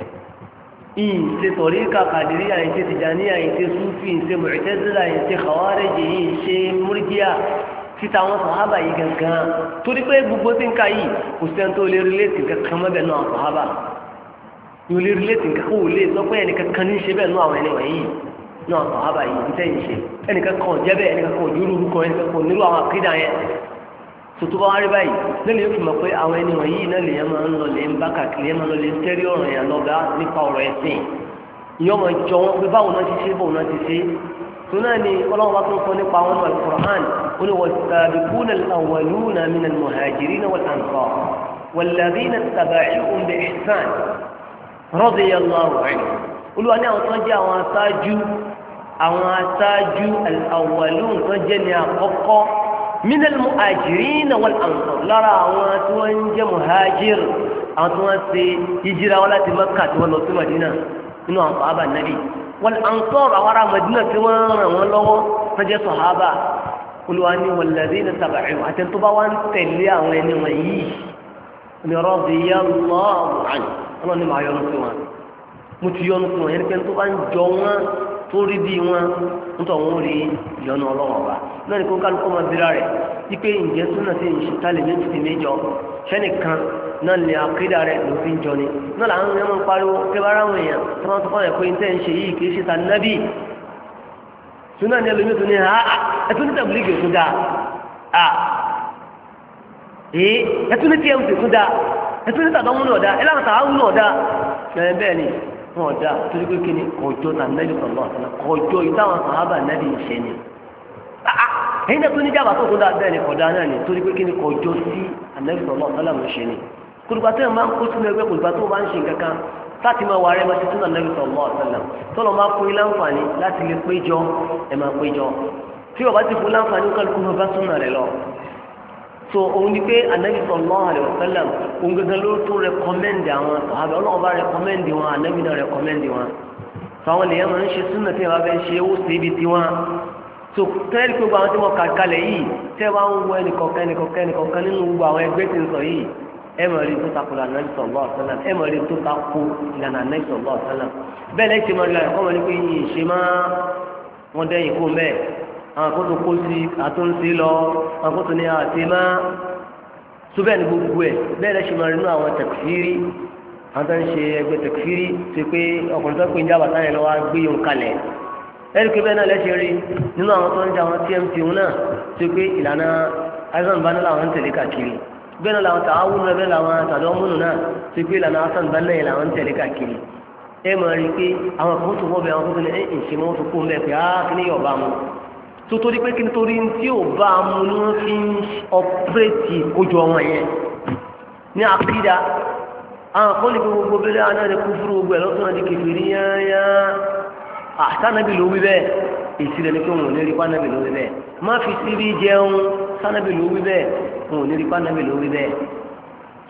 ìyìn ṣe sọ̀rí kàkàdìrí àyìn ṣe tìjàní àyìn ṣe súfì àyìn ṣe mu'tazila àyìn ṣe khawarij yìí ṣe múrídíà títa àwọn sàhábà yìí gangan torí pé gbogbo tí ń ka yìí kò sẹ́ni tó lè rílẹ̀tì kankan mọ́bẹ̀ náà sàhábà yóò lè rílẹ̀tì kankan ò lè sọ pé ẹnìkan kan ní ṣe bẹ́ẹ̀ náà àwọn ẹni wọ̀nyí náà sàhábà yìí ń tẹ́yìn ṣe ẹnìkan kan jẹ́ bẹ́ẹ̀ ẹnìkan kan òjò orúkọ ẹnìkan kan nílò àwọn àkídà yẹn tòtò bá wá rí báyìí lẹ́nu yóò fi mọ̀ pé àwọn ẹni wọ̀nyí náà lè yẹn máa ń lọ lè ń bá kàkiri yẹn máa lọ lè ń tẹ́rí ọ̀rọ̀ yẹn lọ́gá nípa ọ̀rọ̀ ẹ̀sìn ìyọ́n máa jọ wọn pé báwo náà ti ṣe báwo náà ti ṣe tó náà ni ọlọ́run bá tó sọ nípa àwọn ọmọ al-Qur'an ó ní was-sabiquna al-awwaluna min al-muhajirina wal-ansar wal-ladhina ittaba'uhum bi-ihsan radiyallahu anhum olúwa ní àwọn tó ń jẹ́ àwọn aṣáájú àwọn aṣáájú al-awwalun tó jẹ́ ní àkọ́kọ́ min al-muhajirina wal-ansar lára àwọn tí wọ́n ń jẹ́ muhajir àwọn tí wọ́n ṣe hijira wọn láti Makkah tí wọ́n lọ sí Madina nínú àwọn sàhábà Nabi wal-ansar àwọn ará Madina tí wọ́n ràn wọ́n lọ́wọ́ tó jẹ́ sàhábà olúwa ní wal-ladhina taba'uhum àti tó bá wá ń tẹ̀lé àwọn ẹni wọ̀nyí ní radiyallahu anhu ọlọ́run ní màá yọ́nú sí wọn mo ti yọ́nú sí wọn yẹn pé tó bá ń jọ wọn tó rí bí wọn nítorí wọn rí ìyọ́nú ọlọ́run ọba náà ní kó kálukọ́ máa bíra rẹ̀ wípé ǹjẹ́ súnà sí ìṣìta lè méjì sí méjọ sẹ́nìkan náà lè àkídà rẹ̀ ló fi ń jọ ni náà làwọn èèyàn máa ń pariwo kébàrà àwọn èèyàn tó máa ń sọ fún ẹ̀ pé ní tẹ́ ń ṣe yìí kì í ṣe ta nábì súnà ní ẹlòmíì tó ní ha ẹtún ní tàbílígì òtún dáa à ee ẹtún ní tíyẹ̀ òtún dáa ẹtún ní tàdánwó náà dáa ẹlànà tàwọn náà dáa ẹ bẹ́ẹ̀ ni wọn dáa torí pé kí ni kọjọ́ tà nábì sallallahu alaihi wasallam kọjọ́ ìtàwọn sàhábà nábì ń ṣe ni ẹ̀yin náà tó ní jábà tó kún dáa bẹ́ẹ̀ ni kọ̀dá náà ni torí pé kí ni kọjọ́ sí Ànábì sallallahu alaihi wasallam ṣe ni kùrùgbà tó yẹn máa ń kó sínú ẹgbẹ́ kùrùgbà tó máa ń ṣe nǹkan kan láti máa wà rẹ máa ti tún Ànábì sallallahu alaihi wasallam tọ́lọ́ máa fún yín láǹfààní láti lè péjọ ẹ̀ máa péjọ tí ọba ti fún láǹfààní ó kálukú máa bá súnà rẹ lọ. so òun ni pé Ànábì sallallahu alaihi wasallam òun gẹ́gẹ́ ló tún rẹkọmẹ́ndì àwọn sàhábà Ọlọ́run bá rẹkọmẹ́ndì wọn Ànábì náà rẹkọmẹ́ndì wọn sọ àwọn lèyàn máa ń ṣe súnà tí wọn bá fẹ́ ṣe ó sì ibi tiwọn so tẹ́lẹ̀ gbogbo àwọn tí wọ́n kà kalẹ̀ yìí tẹ́ wá ń wọ ẹnìkọ̀ọ̀kan ẹnìkọ̀ọ̀kan ẹnìkọ̀ọ̀kan nínú gbogbo àwọn ẹgbẹ́ tí ń sọ yìí ẹ mọ̀ rí tó takò lànà sallallahu alaihi wasallam ẹ mọ̀ rí tó takò lànà sallallahu alaihi wasallam bẹ́ẹ̀ lẹ́yìn tí mo rí lànà kọ́ mọ̀ ní pé yìí ṣe máa wọ́n dẹ́yìn kó mẹ́ẹ̀ àwọn akótó kó sí àtúnṣe lọ àwọn akótó ní àti máa so bẹ́ẹ̀ ni gbogbo ẹ̀ bẹ́ẹ̀ lẹ́sìn máa rí nínú àwọn tẹ̀kfírí àwọn tó ń ṣe ẹgbẹ́ tẹ̀kfírí ṣe pé ọkùnrin tó ń pè ní jábàtà yẹn lọ́wọ́ gbé yòó kalẹ̀ ẹ̀ríkì bẹ́ẹ̀ náà lẹ́sẹ̀ rí nínú àwọn tó ń jẹ́ àwọn tmt wọn náà tó pé ìlànà hasan banna làwọn ń tẹ̀lé káàkiri bẹ́ẹ̀ náà làwọn tàwọn wúlò bẹ́ẹ̀ làwọn tàdọ́múnù náà tó pé ìlànà hasan banna yẹn làwọn ń tẹ̀lé káàkiri ẹ mọ̀ rí pé àwọn kan tó wọ́ bẹ́ẹ̀ àwọn tó ní ẹ̀ ń ṣe mọ́ tó kó ń bẹ́ẹ̀ pé á kí ni yóò bá mu tó torí pé kí ni torí tí yóò bá mu ni wọ́n fi ń ọpẹ́rẹ́tì kójú ọmọ yẹn ní àkídà àwọn kan ní gbogbo bẹ́ẹ̀ náà ní kúfúrú gbogbo ẹ̀ lọ́sọ̀rọ̀ di kẹfìrí yáyá sanabi ló wí bẹ́ẹ̀ èsì rẹ̀ ni pé wọn ò ní rí pánábì ló wí bẹ́ẹ̀ má fi síbi jẹun sanabi ló wí bẹ́ẹ̀ wọn ò ní rí pánábì ló wí bẹ́ẹ̀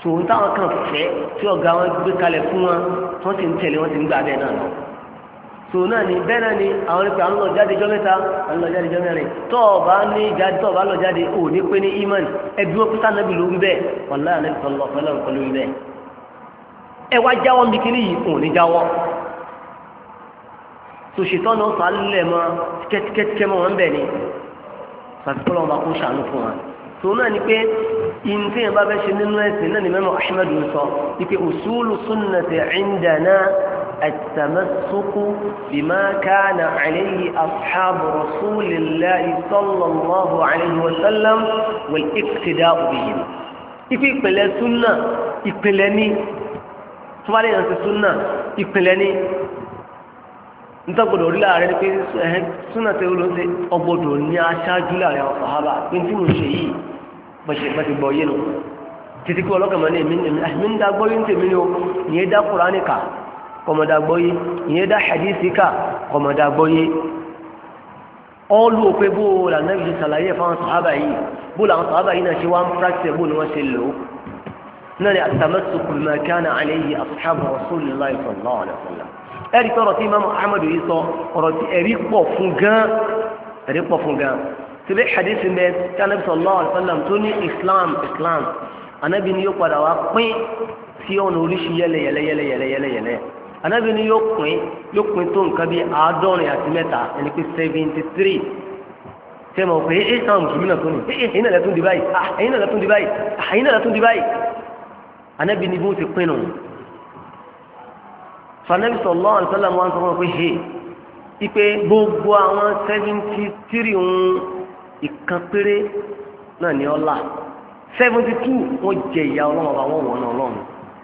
tòun táwọn kan fẹ́ tí ọ̀gá wọn gbé kalẹ̀ fún wọn tí wọ́n ti ń tẹ̀lé wọn ti ń gbà bẹ́ẹ̀ náà lọ. tòun náà ni bẹ́ẹ̀ náà ni àwọn ẹgbẹ́ àwọn lọ jáde jọ́ mẹ́ta àwọn lọ jáde jọ́ mẹ́rin tó o bá ní jáde tó o bá lọ jáde ò ní pé ní imán ẹbí wọn pípa nàbì ló ń bẹ́ẹ̀ wàlá àná ìfọlọ́ fọlọ́ nǹkan ló ń bẹ́ẹ̀. ẹ wá jáwọ́ níbi kíní yìí ò ní jáwọ́. tòṣìtọ́ náà sọ alẹ́ mọ́ tíkẹ́tíkẹ́ mọ́ wọn bẹ́ẹ̀ ni sàfikún ọba kó ṣàánú fún wa. tòun náà ni pé ìntì yẹn bá fẹ́ ṣe nínú ẹ̀sìn náà ni mẹ́mọ́ Ahmadu sọ ipe usulu sunnati indana التمسك بما كان عليه أصحاب رسول الله صلى الله عليه وسلم والاقتداء بهم ipe ìpìlẹ̀ súnà ìpìlẹ̀ ní tíwálé yẹn ti súnà ìpìlẹ̀ ní nítọ́gbọ̀dọ̀ orí láàrin ní pé súnà tẹ́ ló ń ṣe ọgbọ̀dọ̀ ní aṣáájú láàrin àwọn sàhábà pé tí mo ṣe yìí bá ti gbọ́ yé nu títí kí ọlọ́kàn máa ní èmi ń dá gbọ́ yé ń tèmi ni o ìyẹn dá Kùránì kà kọmọdà gbọ́yé ìyẹn dá hadisi ká kọmọdà gbọ́yé ọlú òpé bó lànàbí ṣe ṣàlàyé fáwọn sàhábà yìí bó làwọn sàhábà yìí náà ṣe wá ń pàṣẹ bó ni wọ́n ṣe lò ó náà ni at-tamassuku bima kana alayhi ashabu rasulillahi sallallahu alaihi wasallam ẹ̀rí tọrọ tí imaamu ahmadu yìí sọ ọ̀rọ̀ tí ẹ̀rí pọ̀ fún gan ẹ̀rí pọ̀ fún gan síbí hadisi mbẹ tí anabi sallallahu alaihi wasallam tó ní islam islam anabi ni yóò padà wá pín sí ọ̀nà oríṣi yẹlẹyẹlẹyẹlẹyẹlẹyẹlẹ anabi ni yóò pín yóò pín tó nǹkan bíi àádọ́rin àti mẹ́ta ẹni pé seventy three ṣe mọ̀ pé ẹ sáwọn mùsùlùmí náà tó ní ẹ ẹ̀yin náà lẹ́tún di báyìí ẹ̀yin náà lẹ́tún di báyìí ẹ̀yin náà lẹ́tún di báyìí anabi ni bó ti pín nù. fanabi sallallahu alaihi wasallam wọn sọ wọn pé he ipe gbogbo àwọn seventy three ń ìkan péré náà ní ọlá seventy two wọn jẹ ìyá ọlọ́run ọba wọn wọ̀ náà ọlọ́run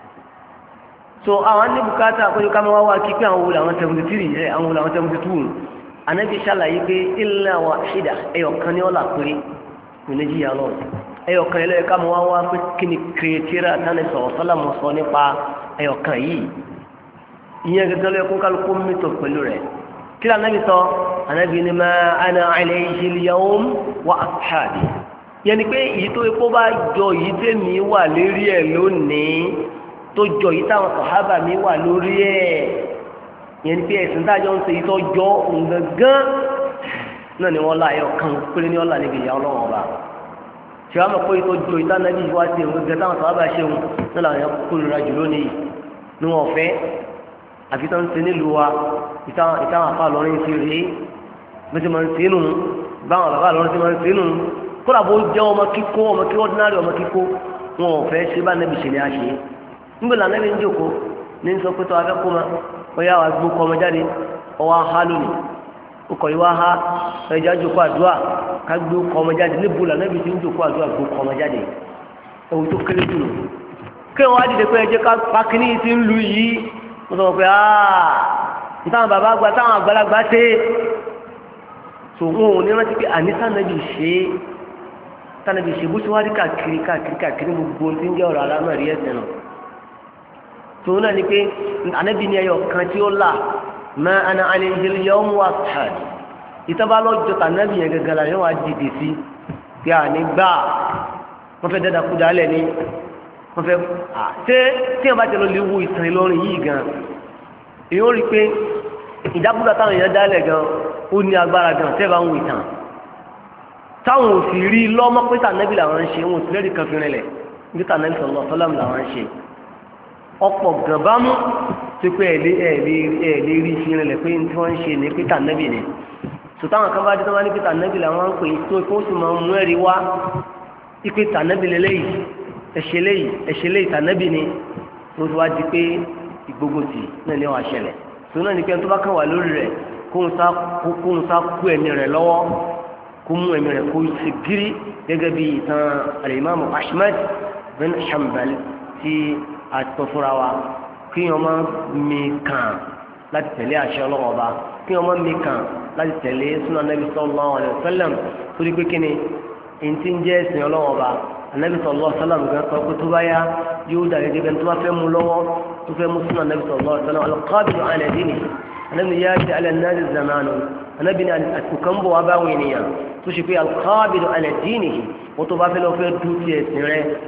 so àwọn ní bùkátà àkójọ ká máa wá wá kí pé àwọn wòlò àwọn seventy three rẹ àwọn wòlò àwọn seventy two anabi ṣàlàyé pé illa wahida ẹyọkan ní ọlà péré kò ní jíyà lọ ẹyọkan yẹn lọ ká máa wá wá pé kí ni kìrìtìrà tani sọ̀rọ̀ sọ́làmù sọ nípa ẹyọkan yìí ìyẹn gẹ́gẹ́ lọ ẹkún kálukú mítọ̀ pẹ̀lú rẹ̀ kí anabi sọ anabi ni ma ana alayhi al-yawm wa ashabi yẹn ni pé èyí tó epo bá jọ yìí tẹ̀mí wà lérí ẹ̀ lónìí tó jọ yìí táwọn sàhábà mi wà lórí ẹ̀ yẹn ni pé ẹ̀sìn tájọ́ ń ṣe yìí tó jọ òǹgangan náà ni wọ́n lá ẹ̀ ọ̀kan péré ní ọ̀là níbi ìyá ọlọ́wọ́n ọba ṣé wàá mọ̀ pé tó jọ yìí táwọn ẹbí wá sí òǹgangan táwọn sàhábà ṣe òun náà làwọn yẹn kórìíra jù lónìí ní wọn fẹ́ àfi tó ń ṣe nílùú wa ìtàwọn afá lọrin ti rèé bí ti máa ń ṣe nù báwọn bàbá lọrin ti máa ń ṣe nù kódà bó jẹ́ ọmọ kíkó ọmọ kí ordinary ọmọ kíkó wọn ò fẹ́ ṣe bá nẹ́bi ṣe ni a ṣe nígbà náà nẹ́bi ń jòkó ní sọ pé tó a fẹ́ kó ma ó yá wa gbó kọ́ ọmọ jáde ọwọ́ aha lónìí ó kọ̀ yí wá ha ẹja jòkó àdúrà ká gbó kọ́ ọmọ jáde níbo là nẹ́bi ti ń jòkó àdúrà gbó kọ́ ọmọ jáde ewu tó kéré jù lọ kí wọn á dìde pé ẹjẹ ká pakínì ti ń lu yìí wọ́n sọ pé aaa nítawọn bàbá àgbà táwọn àgbàlagbà ṣe tòun ò ní rántí pé àníṣà nẹ́bi ṣe é tánàbí ṣe bó ṣe wá rí káàkiri káàkiri káàkiri gbogbo tí ń jẹ́ ọ̀rọ̀ alámọ̀rí ẹ̀sìn náà tòun náà ni pé ànábì ní ẹyọ kan tí ó là ma ana alayhi al-yawm wa ashabi ìtọ́ba lọ́jọ́ tànábì yẹn gẹ́gẹ́ la yẹn wá dìde sí pé àní gbà wọ́n fẹ́ dẹ́dà kúdà lẹ̀ ní wọ́n fẹ́ ṣé tí wọ́n bá tẹ̀lé lè wo ìtàn Ìlọrin yìí gan èyí ó rí i pé ìdákúdà táwọn èèyàn dálẹ̀ gan ó ní agbára gan tẹ́ bá ń wo ìtàn táwọn ò sì rí lọ́mọ pé tànẹ́bí làwọn ń ṣe wọn ò sì lẹ́rìí kan fi rinlẹ̀ ní tànẹ́bí sallallahu alaihi wasallam làwọn ń ṣe ọ̀pọ̀ gànbámú tó pé ẹ̀ lè rí fi rinlẹ̀ pé tí wọ́n ń ṣe ní pé tànẹ́bí ni sùtáwọn kan bá dé tó wá ní pé tànẹ́bí làwọn ń pè tó kó sì máa mú ẹ̀rí wá ipe tànẹ́bí lélẹ́yìí ẹ̀ṣẹ̀ lẹ́yìí ẹ̀ṣẹ̀ lẹ́yìí tànẹ́bí ni tó ti wá di pé ìgbógotì náà ní wàá ṣẹlẹ̀ tó náà ní pé tó bá kàn wà lórí rẹ̀ kóhun sá kú ẹ̀mí rẹ̀ lọ́wọ́ kó mú ẹ̀mí rẹ̀ kó ṣe gírí gẹ́gẹ́ bí ìtàn al-Imam Ahmad bin Hanbal tí a tọ́ fúnra wa kí wọ́n máa mi kàn láti tẹ̀lé àṣẹ ọlọ́wọ́ ọba kí wọ́n máa mi kàn láti tẹ̀lé sunnah Nabi sallallahu alaihi wasallam torí pé kí ni èyí tí ń jẹ́ ẹ̀sìn ọlọ́wọ́ ọba Nabi sallallahu alaihi wasallam gan sọ pé tó bá yá yóò dà gẹ́gẹ́ bẹ́ẹ̀ tó bá fẹ́ mú lọ́wọ́ tó fẹ́ mú sunnah Nabi sallallahu alaihi wasallam al-qabidu ala dinihi Ànábì ya'ti ala an-nasi zamanu Ànábì ní àtùkàn bọ̀ wá báwọn ènìyàn tó ṣe pé al-qabidu ala dinihi wọ́n tó bá fẹ́ lọ fẹ́ dú ti ẹ̀sìn rẹ̀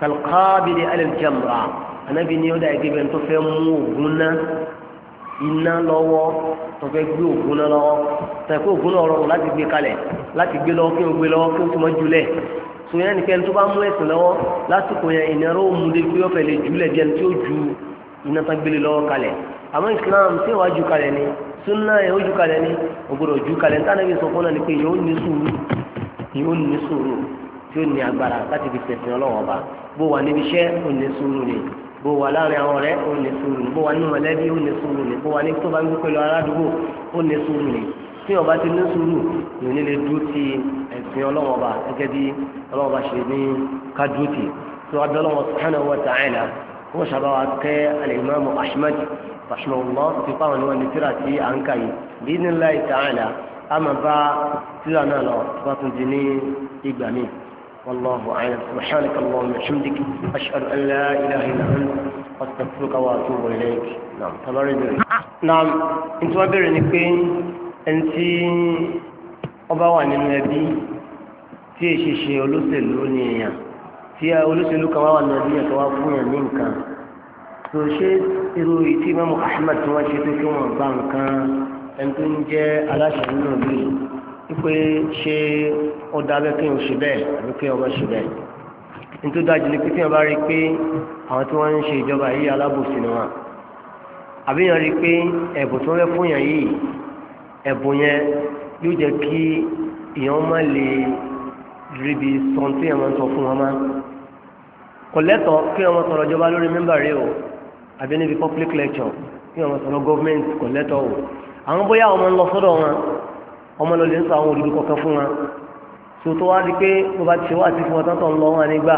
kalqabidi ala al-jamra anabi ni ó dà gẹ́gẹ́ bẹ́ẹ̀ tó fẹ́ mú ògùn náà iná lọ́wọ́ tó fẹ́ gbé ògùn náà lọ́wọ́ tó fẹ́ ògùn náà rọrùn láti gbé kalẹ̀ láti gbé lọ́wọ́ kí o gbé lọ́wọ́ kí o tó mọ́ jùlẹ̀ tó yẹn nìkan tó bá mú ẹ̀sìn lọ́wọ́ lásìkò yẹn ìnira ó mú de pé ó fẹ́ lè jùlẹ̀ bí ẹni tí ó ju iná tán gbélé lọ́wọ́ kalẹ̀ àmọ́ Islam tí wàá ju kalẹ̀ ni sunna yẹn ó ju kalẹ̀ ni o gbọ́dọ̀ ju kalẹ̀ níta níbi sọ fún náà ni pé yóò ní sùúrù yóò ní sùúrù tí ó ní agbára láti fi tẹ̀sìn Ọlọ́run ọba bó wà níbi iṣẹ́ ó ní sùúrù ni bó wà láàrin àwọn ọ̀rẹ́ ó ní sùúrù ni bó wà nínú mọ̀lẹ́bí ó ní sùúrù ni bó wà ní tó bá ń gbé pẹ̀lú aládùúgbò ó ní sùúrù ni tí ọba ti ní sùúrù yóò ní lè dúró ti ẹ̀sìn Ọlọ́run ọba gẹ́gẹ́ bí Ọlọ́run ọba ṣe ní ká dúró ti tó abẹ́ Ọlọ́run subhanahu wa ta'ala wọ́n ṣàbáwá kẹ́ al-Imam Ahmad rahimahullah ti fáwọn ní wọn ní tíra tí à ń kà yìí bi'idhnillahi ta'ala a máa bá tíra náà lọ bá tún di ní ìgbà míì wallahu a'lam subhanaka allahumma wa bihamdika ashhadu an la ilaha illa anta astaghfiruka wa atubu ilayk naam tabari bẹ̀rẹ̀. naam nítorí wọ́n bẹ̀rẹ̀ ni pé ẹni tí ọba wà nínú ẹbí tí èṣì ṣe olóṣèlú ní èèyàn tí olóṣèlú kan wá wà nínú ẹbí yẹn tó wá fún yàn ní nǹkan tó ṣe irú ìtí Imam Ahmad tí wọ́n ṣe tó kí wọ́n bá nǹkan ẹni tó ń jẹ́ aláṣẹ nínú ìlú yìí wípé ṣé ó dábẹ́ kí n ṣe bẹ́ẹ̀ àbí kí ọmọ ṣe bẹ́ẹ̀ nítorí dájú ni pé tí wọ́n bá rí i pé àwọn tí wọ́n ń ṣe ìjọba yìí alábòsí ni wọn àbí yẹn rí i pé ẹ̀bùn tó fẹ́ fún yàn yìí ẹ̀bùn yẹn yóò jẹ́ kí èèyàn má lè ríbi sọ tí èèyàn máa ń sọ fún wọn máa kò lẹ́tọ̀ọ́ kí wọ́n sọ̀rọ̀ ìjọba lórí mẹ́mbà rẹ o àbí níbi public lecture kí wọ́n sọ̀rọ̀ government kò lẹ́tọ̀ọ́ o àwọn bóyá ọmọ ń lọ sọ́dọ̀ wọn ọmọ lọ lè ń sọ àwọn òdodo kọ̀ọ̀kan fún wọn sòtò wá di pé bó bá ti ṣe wá sí fún wọn tán tó ń lọ wọn nígbà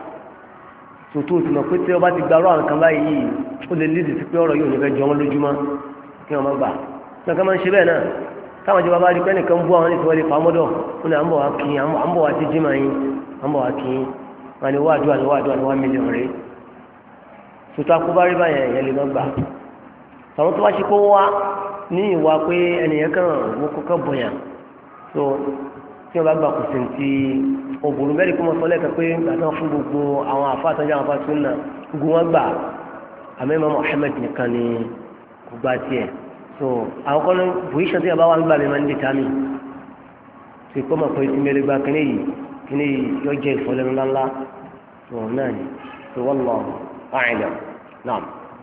sòtò òtún náà pé tí wọ́n bá ti gbarọ́ àwọn kan báyìí ó lè lídìí sí pé ọ̀rọ̀ yóò ní fẹ́ jọ wọn lójúmọ́ kí wọ́n má gbà nǹkan máa ń ṣe bẹ́ẹ̀ náà táwọn ìjọba bá rí pé nìkan bú àwọn nítorí wọlé fàmọ́dọ̀ ó ní à ń bọ̀ wá kí à ń bọ̀ wá sí jimá yín à ń bọ̀ wá kí wọn ni wá àdúrà ni wá àdúrà ni wá mílíọ̀nù rẹ̀ sòtò akóbárí báyẹn yẹn lè má gbà àwọn tó bá ṣe kó wá ní ìwà pé ẹnìyẹn kàn wọ́n kọ́kọ́ bọ̀yàn tó tí wọ́n bá gbà kò sí ti òbòrò mẹ́rin kó mọ sọ lẹ́ẹ̀kan pé gbàtàn fún gbogbo àwọn àfa àtàjà àwọn afa sunna gbogbo wọn gbà àmọ́ Imam Ahmad nìkan ni kò gbà tiẹ̀ so àwọn kan ní position tí a bá wà ń gbà mí máa ń dè tá mi tó kọ́ mọ̀ pé tí mẹ́rin gba kíní yìí kíní yìí yóò jẹ́ ìfọ̀lẹ́nu ńláńlá tó náà ni tó wallahu a'lam naam.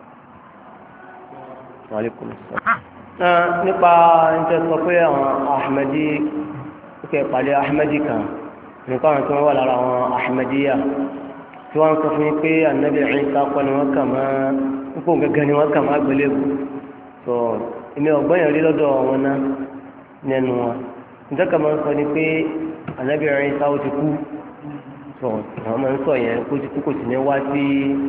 Wa alaikum assalam. nípa níta sọ pé àwọn Ahmadi kẹ́ pàdé Ahmadi kan nípa àwọn tí wọ́n wà lára àwọn Ahmadiyya tí wọ́n sọ fún yín pé Ànábì Ìsá kọ́ ni wọ́n kà máa púpọ̀ gẹ́gẹ́ ni wọ́n kà máa gbélébù tó èmi ọ̀gbọ́n yẹn rí lọ́dọ̀ wọn náà nínú wọn níta kà máa ń sọ ni pé Ànábì Ìsá ó ti kú tó àwọn máa ń sọ yẹn kó ti kú kò sì ní wá sí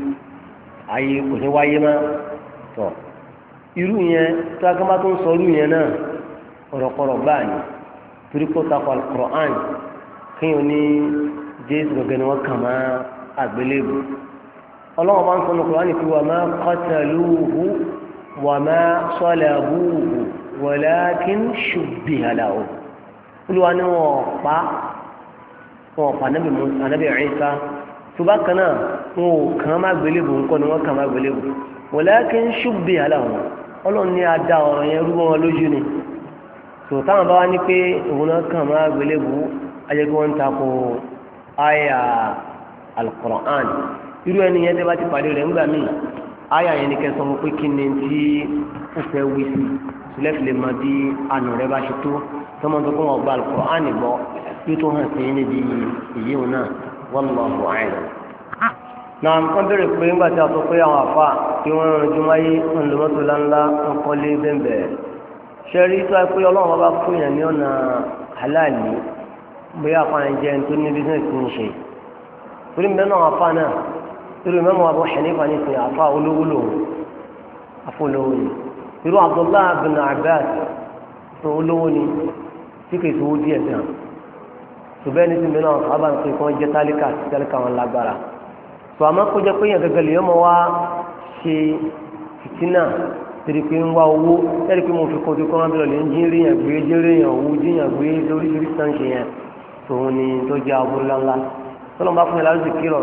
ayé kò ní wáyé má tó irú yẹn tó a kàn bá tó ń sọ irú yẹn náà ọ̀rọ̀kọ̀rọ̀ gbáà ni torí kó takọ Al-Qur'an kéèyàn ní Jésù gẹ́gẹ́ ni wọ́n kà máa àgbélébù ọlọ́wọ́n bá ń sọ ní Qur'an kí wa ma qataluhu wa ma salabuhu walakin shubbiha lahu olúwa ni wọ́n pa wọ́n pa Ànábì Ìsá tó bá kan náà wọn ò kàn máa gbélébù nǹkan ni wọ́n kà máa gbélébù walakin shubbiha lahu ọlọ́run ní adá ọ̀rọ̀ yẹn rú wọn lójú ni tó táwọn bá wá ní pé òun náà kàn máa gbélébù ajẹ́ kí wọ́n ń takò àyà Al-Qur'an irú ẹni yẹn tẹ́ bá ti pàdé rẹ̀ ńgbà míì àyà yẹn ni kẹ́ sọ fún pé kí ni tí ó fẹ́ wí sí sílẹ̀ fi lè mọ bí àná rẹ̀ bá ṣe tó tọ́mọ tó kọ́ wọn gba Al-Qur'an gbọ́ yóò tó hàn sí níbi èyí òun náà wallahu a'lam. náà wọ́n bẹ̀rẹ̀ pé ńgbà tí a sọ pé àwọn àfa tí wọ́n rán jumáyé ń lo mọ́tò láńlá ń kọ́lé bẹ́ẹ̀ ṣẹ́rí tó ẹ pé ọlọ́run bá fún yàn ní ọ̀nà halali bóyá àfààní jẹ́ tó ní bísíǹsì ń ṣe torí mi náà àfa náà irú Imam Abu Hanifa ní sìn àfa olówó lòun àfa olówó ni irú Abdullah bin Abbas tó olówó ni tí kò sówó díẹ̀ gan ṣùgbọ́n ní sinmi náà sábà ń pè kí wọ́n jẹ́ tálíkà sí tálíkà wọn lágbára tó àmọ́ kó jẹ́ pé yàn gẹ́gẹ́ lè yọmọ wá ṣe fìtínà tẹ̀lé pé ń wá owó tẹ̀lé pé mo fi kọ́ tó kọ́ wọn bí lọ́lẹ̀ ń jí rí yàn gbé jí rí yàn owó jí yàn gbé lóríṣiríṣi sáǹṣì yẹn tòun ni tó jẹ́ aburú ńláńlá tọ́lọ́ bá fún yẹn lárúbí kírọ̀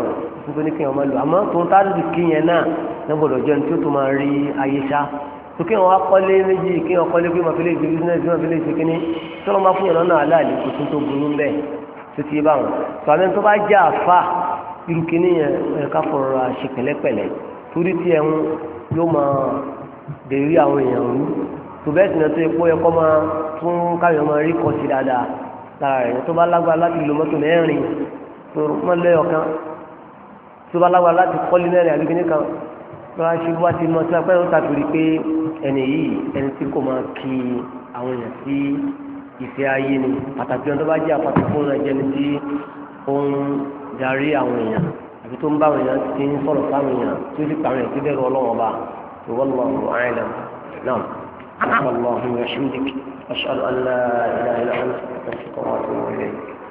nítorí ní kí wọ́n máa lò àmọ́ tó ń tàbí kí yẹn náà ní gbọ́dọ̀ jẹun tí ó tó máa rí ayé ṣá tó kí wọ́n wá kọ́lé méjì kí wọ́n kọ́lé pé màfílẹ̀ ìgbé bísínẹ́sì màfílẹ̀ ìgbé kíní tí wọ́n bá fún yẹn lọ́nà aláàlẹ́ kò tún tó burú ń bẹ̀ tó ti bá wọn tó àmì tó bá jẹ́ àfa irú kíní yẹn ká fọ̀rọ̀ ṣe pẹ̀lẹ́pẹ̀lẹ́ torí tí ẹ̀hún yóò máa dèrí àwọn èèyàn rú tó bẹ́ẹ̀ sì náà tó yẹ kó yẹ kó máa tún káyọ̀ máa rí kọ́ sí dáadáa lára rẹ̀ tó bá lágbára láti lo mọ́tò mẹ́rin tó mọ́ lẹ́yọ̀ kan tó bá lágbára láti kọ́lé mẹ́rin àbí kíní kan tó bá ṣe wá sí mọ́ sí apẹ́ yóò tàbí pé ẹni yìí ẹni tí kò máa kí àwọn èèyàn sí ìfẹ́ ayé ni pàtàkì ọ̀n tó bá jẹ́ àpàtàkì fún ọ̀nà jẹni tí ó ń darí àwọn èèyàn àbí tó ń bá àwọn èèyàn ti ń sọ̀rọ̀ fáwọn èèyàn tó sì pàwọn èèyàn tó bẹ̀rù ọlọ́wọ́n bá tó wọ́n lọ́wọ́ àìlẹ̀ náà. اللهم وبحمدك أشهد أن لا إله إلا أنت أستغفرك وأتوب إليك